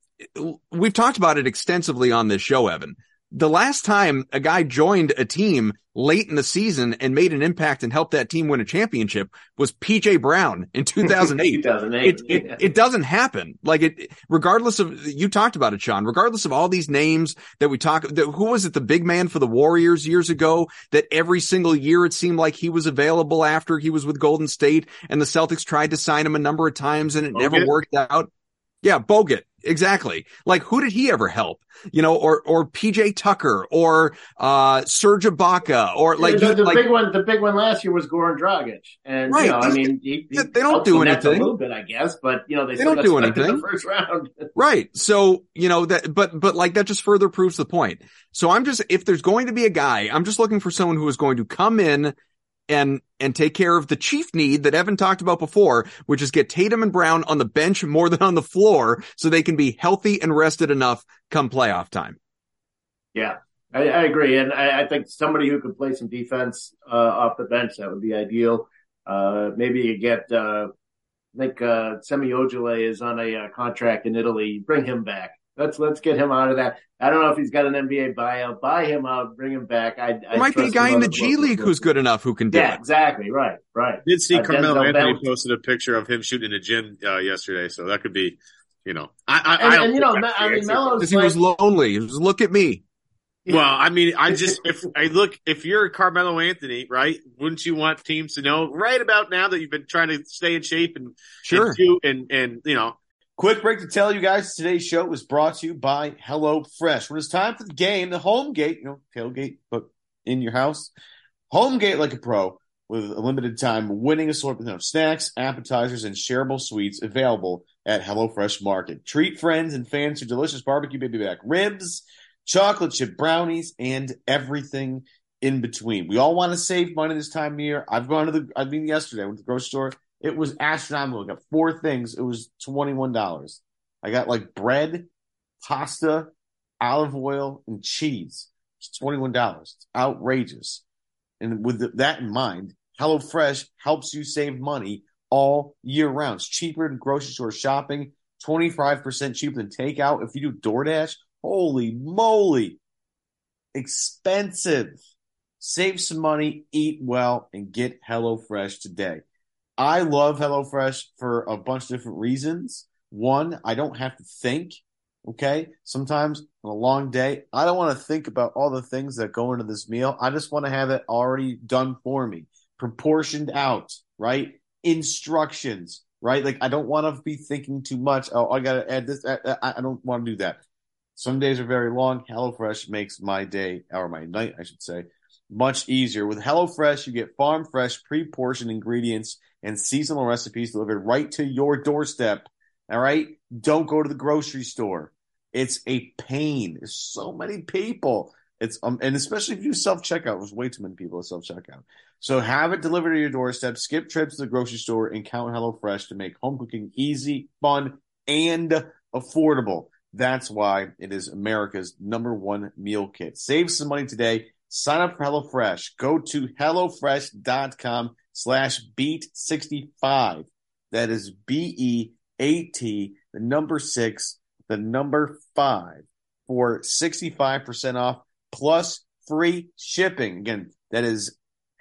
we've talked about it extensively on this show, Evan. The last time a guy joined a team late in the season and made an impact and helped that team win a championship was P J Brown in two thousand eight. two thousand eight. It, it, yeah. it doesn't happen. Like, it, regardless of, you talked about it, Sean, regardless of all these names that we talk, that, who was it, the big man for the Warriors years ago, that every single year it seemed like he was available after he was with Golden State, and the Celtics tried to sign him a number of times and it Bogut. never worked out. Yeah, Bogut. Exactly. Like, who did he ever help? You know, or, or P J Tucker or, uh, Serge Ibaka or like, the, the like, big one, the big one last year was Goran Dragic. And, right. you know, I mean, he, he they don't do anything. A little bit, I guess, but you know, they, they don't do anything in the first round. Right. So, you know, that, but, but like, that just further proves the point. So I'm just, if there's going to be a guy, I'm just looking for someone who is going to come in and, and take care of the chief need that Evan talked about before, which is get Tatum and Brown on the bench more than on the floor so they can be healthy and rested enough come playoff time. Yeah, I, I agree. And I, I think somebody who could play some defense, uh, off the bench, that would be ideal. Uh, maybe you get, uh, I think, uh, Semi Ojeleye is on a uh, contract in Italy. Bring him back. Let's, let's get him out of that. I don't know if he's got an N B A buyout. Buy him out, bring him back. I, there might be a guy in the G League who's good enough who can do yeah, it. Exactly. Right. Right. I did see uh, Carmelo Denzel Anthony Bell. posted a picture of him shooting in a gym uh, yesterday. So that could be, you know, I, I, And, I don't and you know, think Me- that's I the mean, answer. Melo's Because he like, was lonely. He was, look at me. Well, I mean, I just, if I look, if you're Carmelo Anthony, right, wouldn't you want teams to know right about now that you've been trying to stay in shape and, Sure. and do, and, and, you know, Quick break to tell you guys today's show was brought to you by HelloFresh. When it's time for the game, the home gate, you know, tailgate, but in your house, home gate like a pro with a limited time winning assortment of snacks, appetizers, and shareable sweets available at HelloFresh Market. Treat friends and fans to delicious barbecue baby back ribs, chocolate chip brownies, and everything in between. We all want to save money this time of year. I've gone to the, I mean, yesterday I went to the grocery store. It was astronomical. I got four things. It was twenty-one dollars. I got like bread, pasta, olive oil, and cheese. It's twenty-one dollars. It's outrageous. And with the, that in mind, HelloFresh helps you save money all year round. It's cheaper than grocery store shopping, twenty-five percent cheaper than takeout. If you do DoorDash, holy moly, expensive. Save some money, eat well, and get HelloFresh today. I love HelloFresh for a bunch of different reasons. One, I don't have to think, okay? Sometimes on a long day, I don't want to think about all the things that go into this meal. I just want to have it already done for me, proportioned out, right? instructions, right? Like, I don't want to be thinking too much. Oh, I got to add this. I, I don't want to do that. Some days are very long. HelloFresh makes my day, or my night, I should say, much easier. With HelloFresh, you get farm fresh, pre-portioned ingredients and seasonal recipes delivered right to your doorstep. All right? Don't go to the grocery store. It's a pain. There's so many people. It's um, and especially if you self-checkout. There's way too many people at self-checkout. So have it delivered to your doorstep. Skip trips to the grocery store and count HelloFresh to make home cooking easy, fun, and affordable. That's why it is America's number one meal kit. Save some money today. Sign up for HelloFresh. Go to HelloFresh.com slash beat65. That is B E A T, the number six, the number five, for sixty-five percent off plus free shipping. Again, that is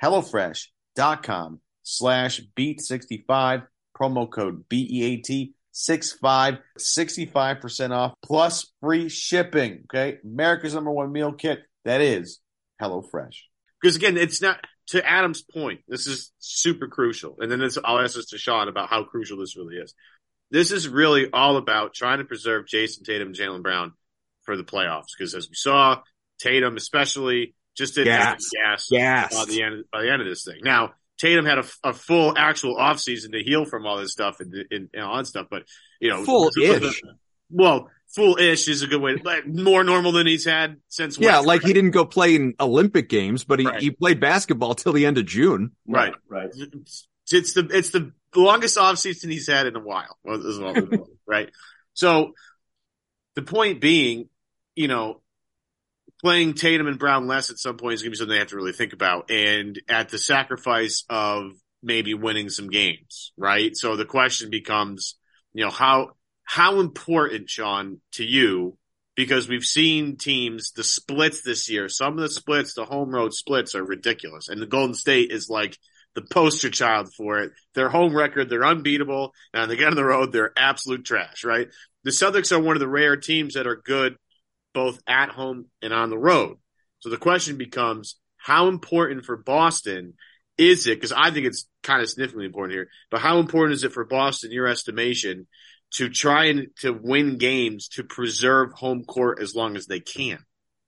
HelloFresh.com slash beat65, promo code B E A T sixty-five, sixty-five percent off plus free shipping. Okay, America's number one meal kit. That is HelloFresh. Because again, it's not, to Adam's point, this is super crucial. And then this, I'll ask this to Sean about how crucial this really is. This is really all about trying to preserve Jason Tatum and Jaylen Brown for the playoffs. Because as we saw, Tatum especially just didn't have gas, gas by the end by the end of this thing. Now, Tatum had a, a full actual offseason to heal from all this stuff and, and, and all that stuff, but you know, full-ish. Well, full-ish is a good way to, like, more normal than he's had since. Yeah, West, like right? He didn't go play in Olympic games, but he, right. he played basketball till the end of June. Right, right. It's, it's the it's the longest offseason he's had in a while. Right. So the point being, you know, playing Tatum and Brown less at some point is going to be something they have to really think about, and at the sacrifice of maybe winning some games, right? So the question becomes, you know, how how important, Sean, to you, because we've seen teams, the splits this year, some of the splits, the home road splits are ridiculous, and the Golden State is like the poster child for it. Their home record, they're unbeatable, and they get on the road, they're absolute trash, right? The Celtics are one of the rare teams that are good both at home and on the road. So the question becomes, how important for Boston is it? Because I think it's kind of significantly important here, but how important is it for Boston, in your estimation, to try and to win games to preserve home court as long as they can?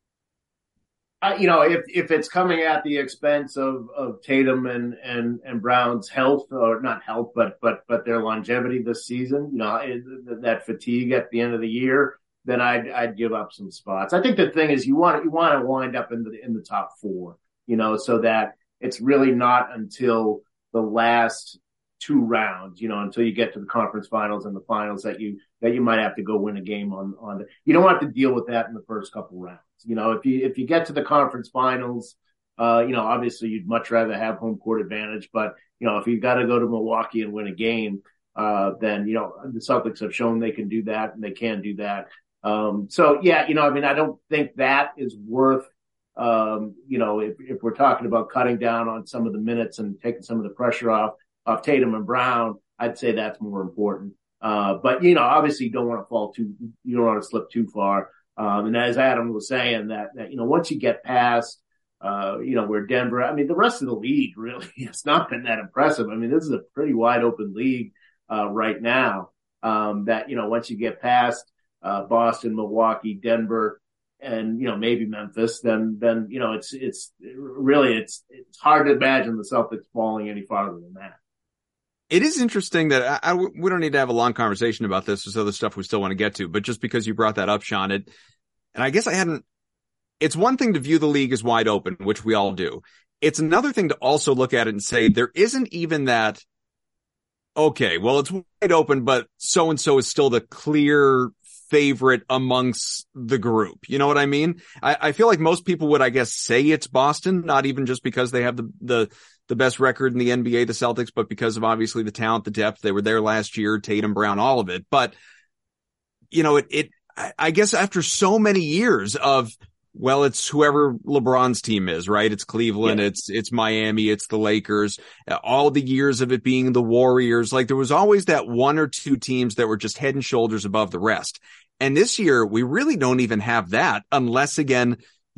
Uh, you know, if if it's coming at the expense of, of Tatum and, and, and Brown's health, or not health, but but but their longevity this season, you know, it, that fatigue at the end of the year, then I'd I'd give up some spots. I think the thing is, you want you want to wind up in the in the top four, you know, so that it's really not until the last two rounds, you know, until you get to the conference finals and the finals that you that you might have to go win a game on on the, you don't have to deal with that in the first couple rounds. You know, if you if you get to the conference finals, uh, you know, obviously you'd much rather have home court advantage, but you know, if you've got to go to Milwaukee and win a game, uh, then you know the Celtics have shown they can do that and they can do that. Um, so yeah, you know, I mean, I don't think that is worth, um, you know, if, if we're talking about cutting down on some of the minutes and taking some of the pressure off, off Tatum and Brown, I'd say that's more important. Uh, but you know, obviously you don't want to fall too, you don't want to slip too far. Um, and as Adam was saying that, that, you know, once you get past, uh, you know, where Denver, I mean, the rest of the league really has not been that impressive. I mean, this is a pretty wide open league, uh, right now. Um, that, you know, once you get past, Uh, Boston, Milwaukee, Denver, and, you know, maybe Memphis, then, then, you know, it's, it's really, it's, it's hard to imagine the Celtics falling any farther than that. It is interesting that I, I, we don't need to have a long conversation about this. There's other stuff we still want to get to, but just because you brought that up, Sean, it, and I guess I hadn't, it's one thing to view the league as wide open, which we all do. It's another thing to also look at it and say, there isn't even that, okay, well, it's wide open, but so-and-so is still the clear favorite amongst the group. You know what I mean? I, I feel like most people would, I guess, say it's Boston, not even just because they have the, the, the best record in the N B A, the Celtics, but because of obviously the talent, the depth. They were there last year, Tatum, Brown, all of it. But, you know, it, it, I, I guess after so many years of, well, it's whoever LeBron's team is, right? It's Cleveland, yeah. it's, it's Miami, it's the Lakers, all the years of it being the Warriors. Like there was always that one or two teams that were just head and shoulders above the rest. And this year we really don't even have that unless again,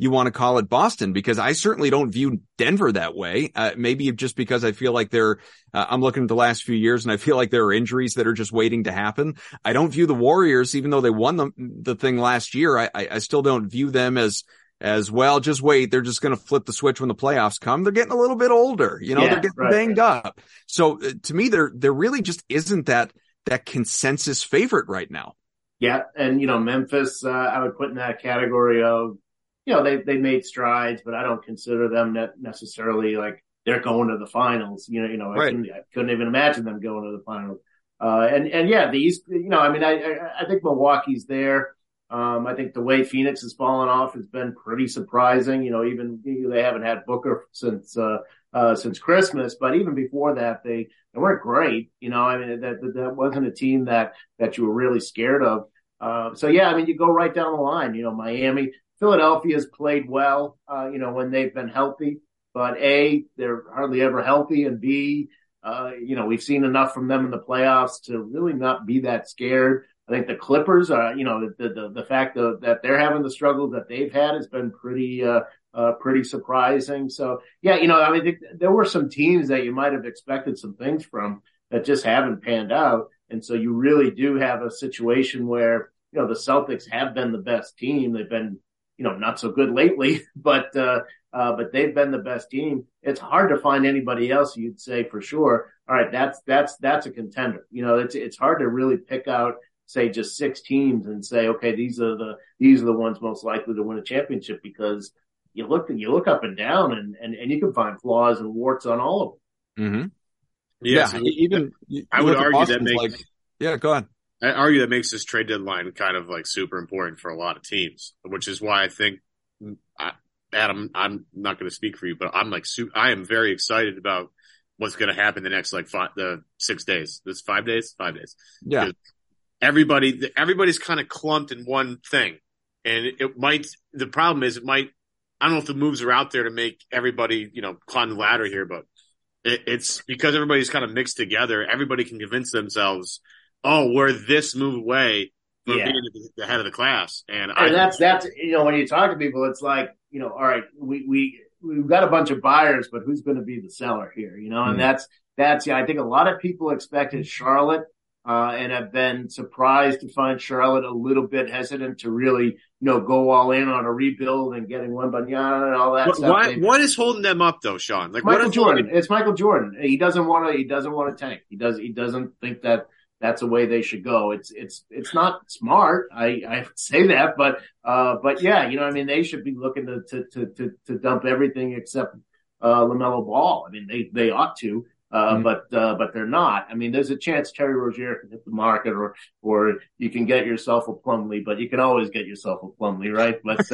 you want to call it Boston, because I certainly don't view Denver that way. Uh, maybe just because I feel like they're, uh, I'm looking at the last few years and I feel like there are injuries that are just waiting to happen. I don't view the Warriors, even though they won the, the thing last year, I, I, I still don't view them as, as well. Just wait. They're just going to flip the switch when the playoffs come. They're getting a little bit older, you know, yeah, they're getting right. banged up. So uh, to me, there, there really just isn't that, that consensus favorite right now. Yeah. And, you know, Memphis, uh, I would put in that category of, you know, they, they made strides, but I don't consider them necessarily like they're going to the finals. You know, you know, I, right. couldn't, I couldn't even imagine them going to the finals. Uh, and, and yeah, the East, you know, I mean, I, I, I think Milwaukee's there. Um, I think the way Phoenix has fallen off has been pretty surprising. You know, even you know, they haven't had Booker since, uh, uh, since Christmas, but even before that, they, they weren't great. You know, I mean, that, that, that wasn't a team that, that you were really scared of. Uh, so yeah, I mean, you go right down the line, you know, Miami, Philadelphia's played well, uh, you know, when they've been healthy, but A, they're hardly ever healthy, and B, uh, you know, we've seen enough from them in the playoffs to really not be that scared. I think the Clippers are, you know, the, the, the fact that, that they're having the struggles that they've had has been pretty, uh, uh, pretty surprising. So yeah, you know, I mean, there were some teams that you might have expected some things from that just haven't panned out. And so you really do have a situation where, you know, the Celtics have been the best team. They've been, you know, not so good lately, but, uh, uh, but they've been the best team. It's hard to find anybody else you'd say for sure. All right. That's, that's, that's a contender. You know, it's, it's hard to really pick out, say, just six teams and say, okay, these are the, these are the ones most likely to win a championship, because you look, you look up and down and, and, and you can find flaws and warts on all of them. Mm-hmm. Yeah. yeah even I would argue that makes, like, yeah, go ahead. I argue that makes this trade deadline kind of like super important for a lot of teams, which is why I think, I, Adam, I'm not going to speak for you, but I'm like, I am very excited about what's going to happen the next like five, the six days. This five days, five days. Yeah. Everybody, everybody's kind of clumped in one thing, and it, it might. The problem is, it might. I don't know if the moves are out there to make everybody, you know, climb the ladder here, but it, it's because everybody's kind of mixed together. Everybody can convince themselves, oh, we're this move away from yeah. being the head of the class, and, and I, that's that's you know, when you talk to people, it's like, you know, all right, we we we've got a bunch of buyers, but who's going to be the seller here? You know, and mm-hmm. that's that's yeah. I think a lot of people expected Charlotte. Uh, and have been surprised to find Charlotte a little bit hesitant to really, you know, go all in on a rebuild and getting one, but yeah, and all that what, stuff. Why, what is holding them up though, Sean? Like Michael what Jordan. holding... It's Michael Jordan. He doesn't want to, he doesn't want to tank. He does, he doesn't think that that's the way they should go. It's, it's, it's not smart. I, I would say that, but, uh, but yeah, you know, I mean, they should be looking to, to, to, to, to dump everything except, uh, LaMelo Ball. I mean, they, they ought to. Uh, mm-hmm. but, uh, but they're not. I mean, there's a chance Terry Rozier can hit the market, or, or you can get yourself a Plumlee, but you can always get yourself a Plumlee, right? But,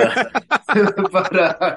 uh, but, uh,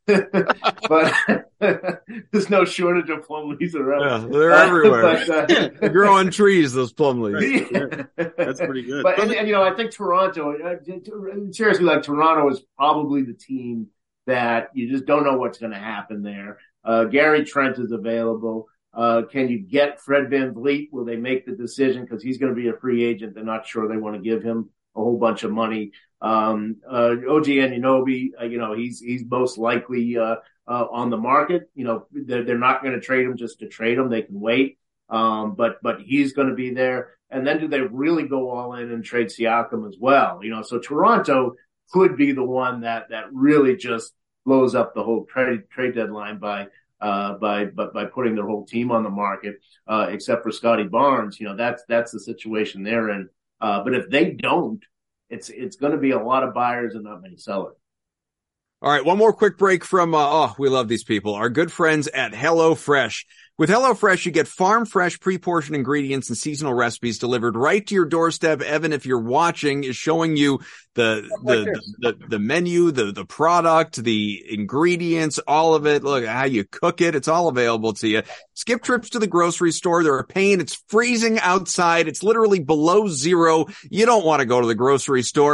but there's no shortage of Plumlees around. Yeah, they're everywhere. Uh, but, uh, they grow on trees, those Plumlees. Yeah, that's pretty good. But, and, and, you know, I think Toronto, uh, seriously, like Toronto is probably the team that you just don't know what's going to happen there. Uh, Gary Trent is available. Uh, can you get Fred VanVleet? Will they make the decision? Because he's going to be a free agent. They're not sure they want to give him a whole bunch of money. Um, uh, O G Anunoby, uh, you know, he's, he's most likely, uh, uh, on the market. You know, they're, they're not going to trade him just to trade him. They can wait. Um, but, but he's going to be there. And then do they really go all in and trade Siakam as well? You know, so Toronto could be the one that, that really just blows up the whole trade, trade deadline by, Uh, by, but by putting their whole team on the market, uh, except for Scotty Barnes. You know, that's, that's the situation they're in. Uh, but if they don't, it's, it's going to be a lot of buyers and not many sellers. All right. One more quick break from, uh, oh, we love these people. Our good friends at HelloFresh. With HelloFresh, you get farm fresh pre-portioned ingredients and seasonal recipes delivered right to your doorstep. Evan, if you're watching, is showing you the, the, the, the menu, the, the product, the ingredients, all of it. Look how you cook it. It's all available to you. Skip trips to the grocery store. They're a pain. It's freezing outside. It's literally below zero. You don't want to go to the grocery store.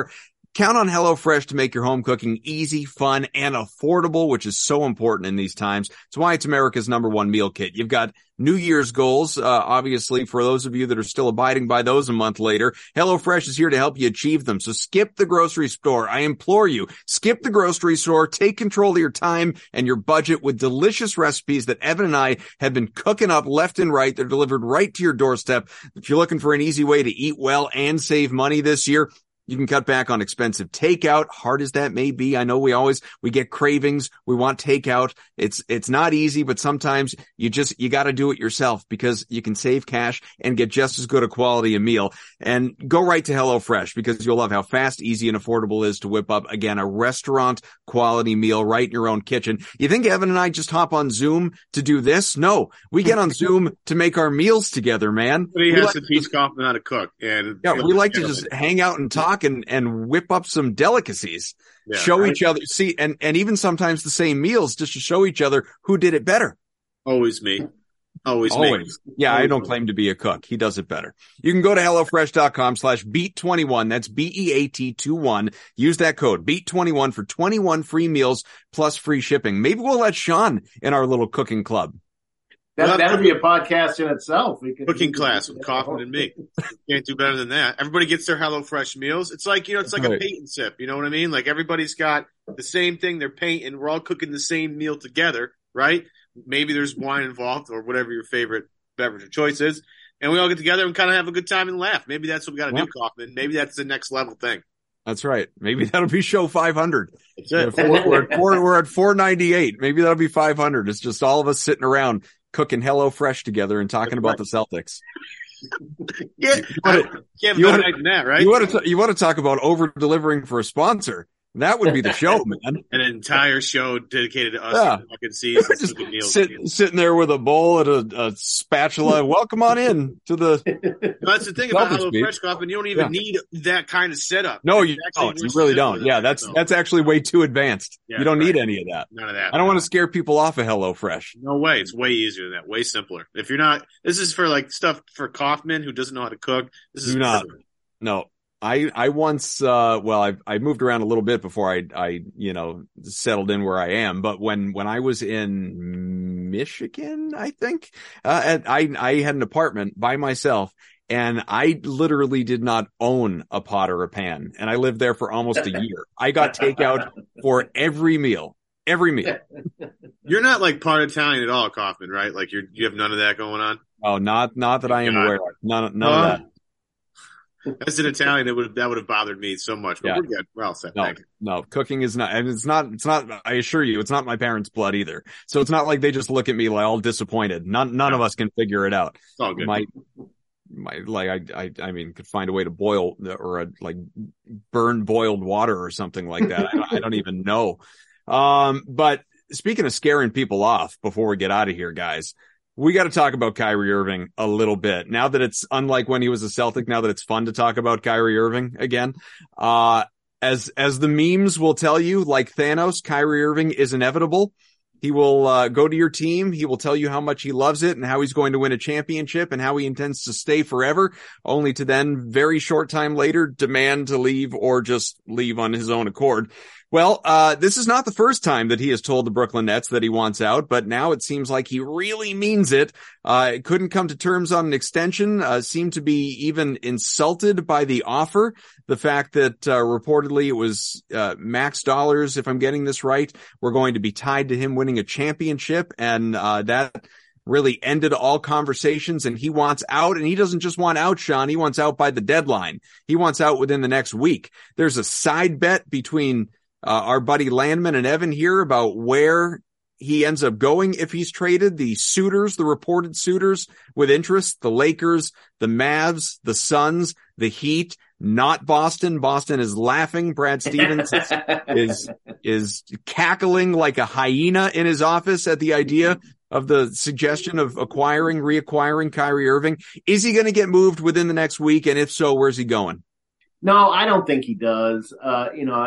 count on HelloFresh to make your home cooking easy, fun, and affordable, which is so important in these times. It's why it's America's number one meal kit. You've got New Year's goals, uh, obviously, for those of you that are still abiding by those a month later. HelloFresh is here to help you achieve them. So skip the grocery store. I implore you, skip the grocery store, take control of your time and your budget with delicious recipes that Evan and I have been cooking up left and right. They're delivered right to your doorstep. If you're looking for an easy way to eat well and save money this year, you can cut back on expensive takeout, hard as that may be. I know we always, we get cravings. We want takeout. It's, it's not easy, but sometimes you just, you got to do it yourself because you can save cash and get just as good a quality a meal. And go right to HelloFresh because you'll love how fast, easy, and affordable it is to whip up, again, a restaurant quality meal right in your own kitchen. You think Evan and I just hop on Zoom to do this? No, we get on Zoom to make our meals together, man. But he we has like to teach Kaufman how to cook. And yeah, we like to just hang out and talk and, and whip up some delicacies, yeah, show right? each other, see, and, and even sometimes the same meals just to show each other who did it better. Always me. Always, Always. me. Yeah, Always I don't me. claim to be a cook. He does it better. You can go to HelloFresh.com slash beat 21. That's B E A T twenty-one. Use that code beat twenty-one for twenty-one free meals plus free shipping. Maybe we'll let Sean in our little cooking club. That, that would be a podcast in itself. We could, Cooking class with Kaufman and me. Can't do better than that. Everybody gets their HelloFresh meals. It's like, you know, it's like Right. a paint and sip. You know what I mean? Like everybody's got the same thing they're painting. We're all cooking the same meal together, right? Maybe there's wine involved or whatever your favorite beverage of choice is. And we all get together and kind of have a good time and laugh. Maybe that's what we got to Yeah. do, Kaufman. Maybe that's the next level thing. That's right. Maybe that'll be show five hundred. That's Yeah, it. four, we're, at four, we're at four ninety-eight. Maybe that'll be five hundred. It's just all of us sitting around cooking HelloFresh together and talking about the Celtics. Yeah, You wanna- can't have you a better wanna- night than that, right? You want to you want to talk about over delivering for a sponsor? That would be the show, man. An entire show dedicated to us Yeah. and fucking seas and Just cooking meals. sit, sitting there with a bowl and a, a spatula. Welcome on in to the. No, that's the thing about Celtics, HelloFresh, Kaufman. You don't even Yeah. need that kind of setup. No, It's you actually don't. You more really simpler don't. than Yeah, that, that's so. that's actually way too advanced. Yeah, you don't need right. any of that. None of that. I don't want to scare people off of HelloFresh. No way. It's way easier than that. Way simpler. If you're not, this is for like stuff for Kaufman who doesn't know how to cook. This is Do not. perfect. No. I, I once, uh, well, I, I moved around a little bit before I, I, you know, settled in where I am. But when, when I was in Michigan, I think, uh, and I, I had an apartment by myself and I literally did not own a pot or a pan. And I lived there for almost a year. I got takeout for every meal, every meal. You're not like part Italian at all, Kaufman, right? Like you're, you have none of that going on. Oh, not, not that I am God. aware of. None, none Uh, of that. As an Italian, it would that would have bothered me so much. But Yeah. we're good. We're all set. No, Thank you. no, cooking is not, and it's not, it's not, I assure you, it's not my parents' blood either. So it's not like they just look at me like all disappointed. None, none of us can figure it out. It's all good. My, my, like, I, I, I mean, could find a way to boil or a, like burn boiled water or something like that. I, don't, I don't even know. Um, but speaking of scaring people off before we get out of here, guys, we got to talk about Kyrie Irving a little bit now that it's unlike when he was a Celtic. Now that it's fun to talk about Kyrie Irving again. Uh, as, as the memes will tell you, like Thanos, Kyrie Irving is inevitable. He will uh, go to your team. He will tell you how much he loves it and how he's going to win a championship and how he intends to stay forever, only to then very short time later demand to leave or just leave on his own accord. Well, uh, this is not the first time that he has told the Brooklyn Nets that he wants out, but now it seems like he really means it. Uh, couldn't come to terms on an extension, uh, seemed to be even insulted by the offer. The fact that, uh, reportedly it was, uh, max dollars, if I'm getting this right, were going to be tied to him winning a championship. And, uh, that really ended all conversations, and he wants out, and he doesn't just want out, Sean. He wants out by the deadline. He wants out within the next week. There's a side bet between Uh, our buddy Landman and Evan here about where he ends up going if he's traded. The suitors, the reported suitors with interest, the Lakers, the Mavs, the Suns, the Heat, not Boston. Boston is laughing. Brad Stevens is, is, is cackling like a hyena in his office at the idea of the suggestion of acquiring, reacquiring Kyrie Irving. Is he going to get moved within the next week? And if so, where's he going? No, I don't think he does. Uh, you know,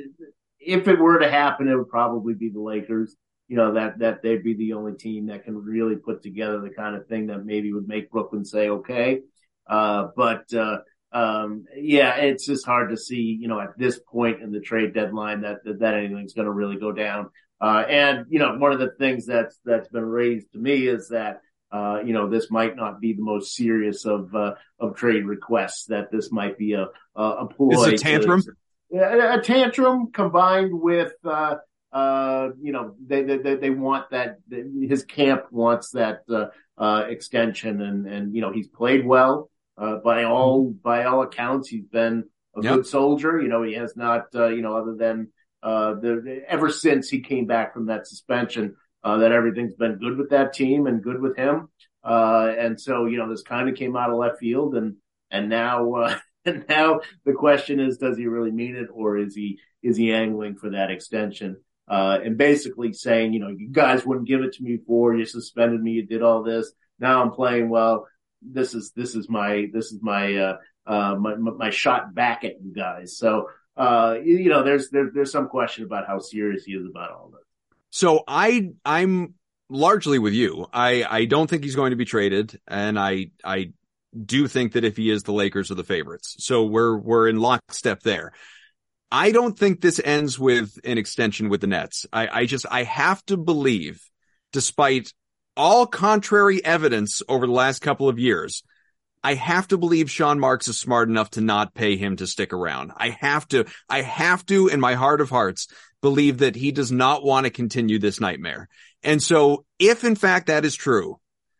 if it were to happen, it would probably be the Lakers. You know, that, that they'd be the only team that can really put together the kind of thing that maybe would make Brooklyn say, okay. Uh, but, uh, um, yeah, it's just hard to see, you know, at this point in the trade deadline that, that, that anything's going to really go down. Uh, and, you know, one of the things that's, that's been raised to me is that, uh, you know, this might not be the most serious of, uh, of trade requests, that this might be a, a, a ploy. Is it a tantrum? To, a, a tantrum combined with, uh, uh, you know, they, they, they want that, his camp wants that, uh, uh, extension and, and, you know, he's played well. Uh, by all, by all accounts, he's been a yep. good soldier. You know, he has not, uh, you know, other than, uh, the, ever since he came back from that suspension, uh, that everything's been good with that team and good with him. Uh, and so, you know, this kind of came out of left field and, and now, uh, and now the question is, does he really mean it, or is he, is he angling for that extension? Uh, and basically saying, you know, you guys wouldn't give it to me before, you suspended me, you did all this. Now I'm playing well. This is, this is my, this is my, uh, uh, my, my shot back at you guys. So, uh, you, you know, there's, there, there's some question about how serious he is about all this. So I, I'm largely with you. I, I don't think he's going to be traded. And I, I do think that if he is, the Lakers are the favorites. So we're, we're in lockstep there. I don't think this ends with an extension with the Nets. I, I just, I have to believe, despite all contrary evidence over the last couple of years, I have to believe Sean Marks is smart enough to not pay him to stick around. I have to, I have to, in my heart of hearts, believe that he does not want to continue this nightmare. And so if in fact that is true,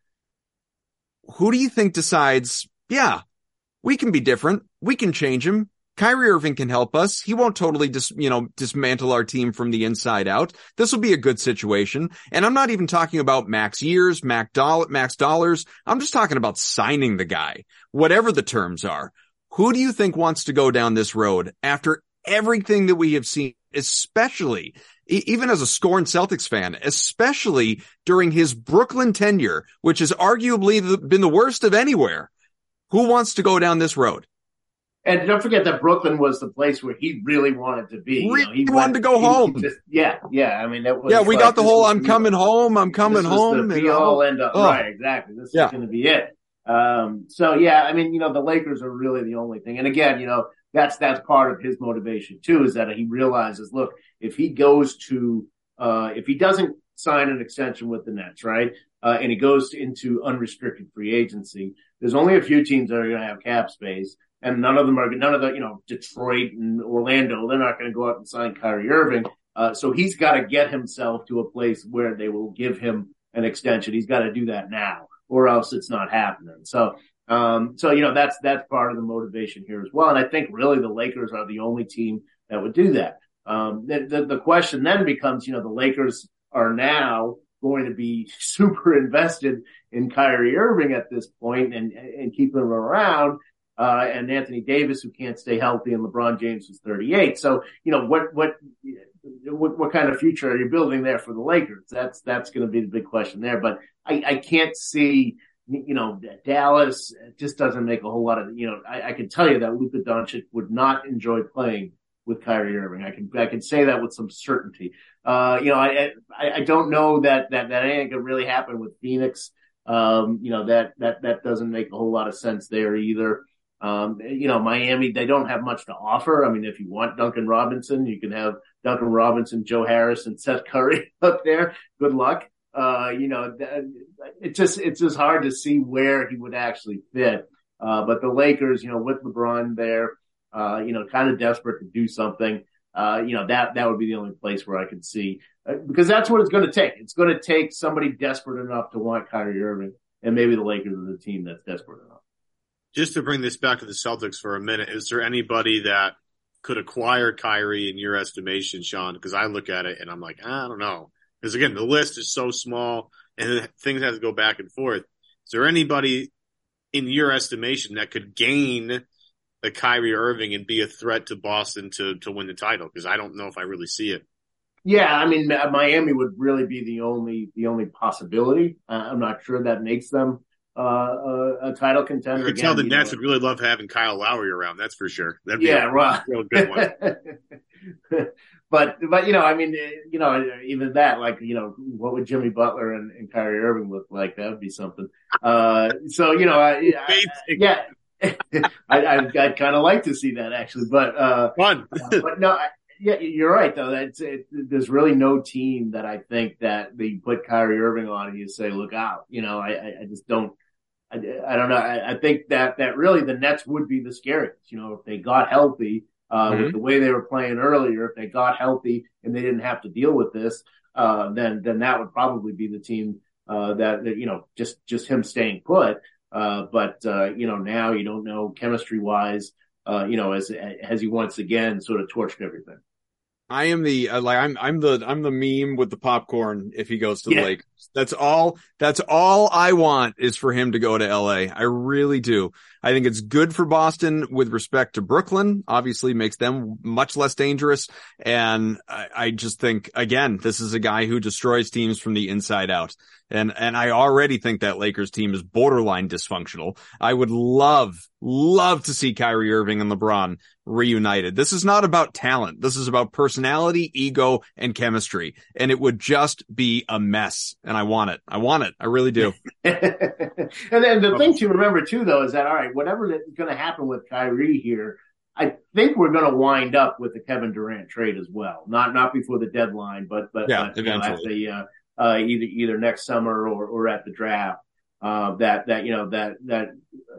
who do you think decides, yeah, we can be different. We can change him. Kyrie Irving can help us. He won't totally dis, you know, dismantle our team from the inside out. This will be a good situation. And I'm not even talking about max years, max dollar, max dollars. I'm just talking about signing the guy, whatever the terms are. Who do you think wants to go down this road after everything that we have seen, especially even as a scorned Celtics fan, especially during his Brooklyn tenure, which has arguably been the worst of anywhere? Who wants to go down this road? And don't forget that Brooklyn was the place where he really wanted to be. Really you know, he wanted went, to go he, home. He just, yeah, yeah. I mean, that was yeah. We like, got the whole was, "I'm coming home, I'm coming this home." Was the be all end up oh. right, exactly. This yeah. is going to be it. Um, so yeah, I mean, you know, the Lakers are really the only thing. And again, you know, that's that's part of his motivation too, is that he realizes, look, if he goes to, uh, if he doesn't sign an extension with the Nets, right, uh, and he goes into unrestricted free agency, there's only a few teams that are going to have cap space. And none of them are, none of the, you know, Detroit and Orlando, they're not going to go out and sign Kyrie Irving. Uh, so he's got to get himself to a place where they will give him an extension. He's got to do that now, or else it's not happening. So, um, so, you know, that's, that's part of the motivation here as well. And I think really the Lakers are the only team that would do that. Um, the, the, the question then becomes, you know, the Lakers are now going to be super invested in Kyrie Irving at this point and, and keeping him around. Uh, and Anthony Davis, who can't stay healthy, and LeBron James, who's thirty-eight. So, you know, what, what, what, what kind of future are you building there for the Lakers? That's, that's going to be the big question there. But I, I can't see, you know, Dallas just doesn't make a whole lot of, you know, I, I can tell you that Luka Doncic would not enjoy playing with Kyrie Irving. I can, I can say that with some certainty. Uh, you know, I, I, I don't know that, that, that anything could really happen with Phoenix. Um, you know, that, that, that doesn't make a whole lot of sense there either. Um, you know, Miami, they don't have much to offer. I mean, if you want Duncan Robinson, you can have Duncan Robinson, Joe Harris, and Seth Curry up there. Good luck. Uh, you know, it just, it's just hard to see where he would actually fit. Uh, but the Lakers, you know, with LeBron there, uh, you know, kind of desperate to do something, uh, you know, that, that would be the only place where I could see, uh, because that's what it's going to take. It's going to take somebody desperate enough to want Kyrie Irving, and maybe the Lakers are the team that's desperate enough. Just to bring this back to the Celtics for a minute, is there anybody that could acquire Kyrie in your estimation, Sean? Because I look at it and I'm like, I don't know. Because again, the list is so small and things have to go back and forth. Is there anybody in your estimation that could gain the Kyrie Irving and be a threat to Boston to, to win the title? Because I don't know if I really see it. Yeah, I mean, Miami would really be the only, the only possibility. Uh, I'm not sure that makes them Uh, a, a title contender. You could again, tell the you Nets know. would really love having Kyle Lowry around. That's for sure. That'd be yeah, a right. real good one. but, but, you know, I mean, you know, even that, like, you know, what would Jimmy Butler and, and Kyrie Irving look like? That would be something. Uh, so, you know, I, I, yeah, I, I'd, I'd kind of like to see that actually, but uh, fun. uh, but no, I, yeah, you're right though. That's it, there's really no team that I think that they put Kyrie Irving on and you say, look out. You know, I, I, I just don't. I, I don't know. I, I think that that really the Nets would be the scariest. You know, if they got healthy uh, mm-hmm. with the way they were playing earlier, if they got healthy and they didn't have to deal with this, uh, then then that would probably be the team uh, that, that you know just just him staying put. Uh, but, uh, you know, now you don't know chemistry wise, uh, you know, as, as he once again sort of torched everything. I am the, uh, like, I'm, I'm the, I'm the meme with the popcorn if he goes to the yeah. Lakers. That's all, that's all I want is for him to go to L A. I really do. I think it's good for Boston with respect to Brooklyn, obviously makes them much less dangerous. And I, I just think, again, this is a guy who destroys teams from the inside out. And, and I already think that Lakers team is borderline dysfunctional. I would love, love to see Kyrie Irving and LeBron reunited. This is not about talent. This is about personality, ego, and chemistry. And it would just be a mess. And I want it. I want it. I really do. and then the thing to remember too, though, is that, all right, whatever is going to happen with Kyrie here, I think we're going to wind up with the Kevin Durant trade as well. Not, not before the deadline, but, but, yeah, but, you know, at the, uh, Uh, either, either next summer or, or at the draft, uh, that, that, you know, that, that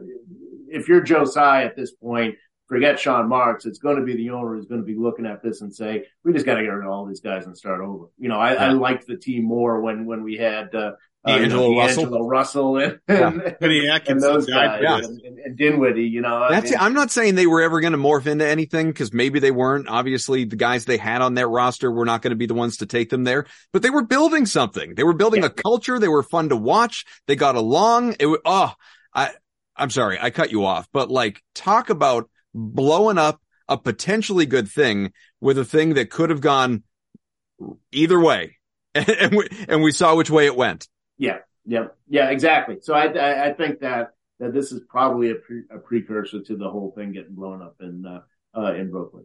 if you're Joe Tsai at this point, forget Sean Marks, it's going to be the owner who's going to be looking at this and say, we just got to get rid of all these guys and start over. You know, I, yeah. I liked the team more when, when we had, uh, D'Angelo uh, you know, Russell, D'Angelo Russell and, yeah. and, and those guys yeah. and, and, and Dinwiddie, you know. That's I mean, I'm not saying they were ever going to morph into anything because maybe they weren't. Obviously, the guys they had on their roster were not going to be the ones to take them there, but they were building something. They were building yeah. a culture. They were fun to watch. They got along. It was, oh, I, I'm sorry. I cut you off, but like talk about blowing up a potentially good thing with a thing that could have gone either way. And we, and we saw which way it went. Yeah. Yeah, yeah, exactly. So I, I, I think that, that this is probably a, pre, a precursor to the whole thing getting blown up in, uh, uh, in Brooklyn.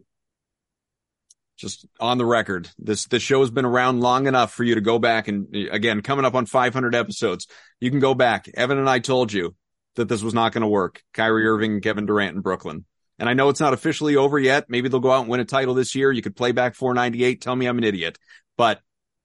Just on the record, this, this show has been around long enough for you to go back and again, coming up on five hundred episodes, you can go back. Evan and I told you that this was not going to work. Kyrie Irving, Kevin Durant in Brooklyn. And I know it's not officially over yet. Maybe they'll go out and win a title this year. You could play back four ninety-eight. Tell me I'm an idiot, but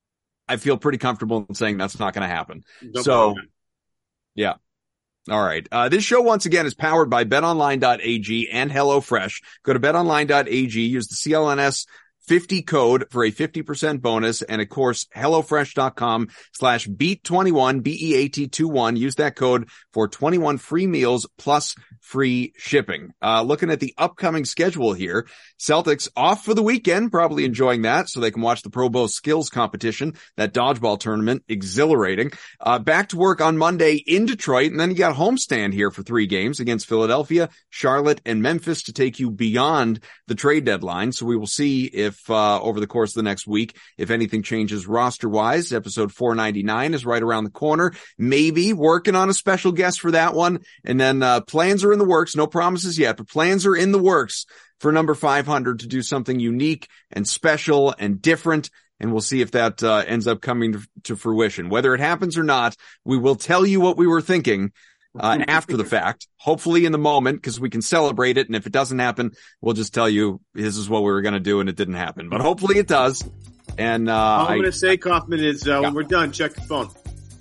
I feel pretty comfortable in saying that's not going to happen. Don't so, yeah. All right. Uh, this show, once again, is powered by bet online dot a g and HelloFresh. Go to bet online dot a g, use the C L N S fifty code for a fifty percent bonus. And of course, HelloFresh.com slash beat 21, B E A T twenty-one. Use that code for twenty-one free meals plus free shipping. Uh, looking at the upcoming schedule here, Celtics off for the weekend, probably enjoying that so they can watch the Pro Bowl skills competition, that dodgeball tournament, exhilarating. Uh, back to work on Monday in Detroit, and then you got homestand here for three games against Philadelphia, Charlotte, and Memphis to take you beyond the trade deadline. So we will see if, uh, over the course of the next week, if anything changes roster-wise. Episode four ninety-nine is right around the corner. Maybe working on a special guest for that one. And then, uh, plans are in the works. No promises yet, but plans are in the works for number five hundred to do something unique and special and different. And we'll see if that uh, ends up coming to, to fruition. Whether it happens or not, we will tell you what we were thinking uh, after the fact, hopefully in the moment, because we can celebrate it. And if it doesn't happen, we'll just tell you this is what we were going to do and it didn't happen. But hopefully it does. And uh, all I'm I, going to say, Kaufman, is uh, yeah. when we're done, check your phone.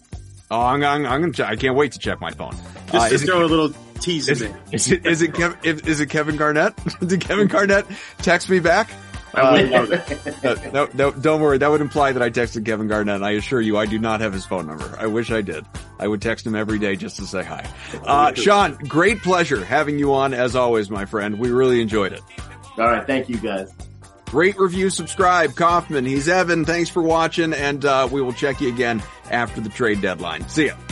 Oh, I'm, I'm, I'm going to check. I can't wait to check my phone. Just uh, to throw it, a little tease is, in there. Is it, is it, Kev, is it Kevin Garnett? Did Kevin Garnett text me back? I uh, no, no, no, don't worry. That would imply that I texted Kevin Garnett. I assure you, I do not have his phone number. I wish I did. I would text him every day just to say hi. Uh, Sean, great pleasure having you on as always, my friend. We really enjoyed it. All right. Thank you, guys. Rate, review, subscribe. Kaufman, he's Evan. Thanks for watching, and uh, we will check you again after the trade deadline. See ya.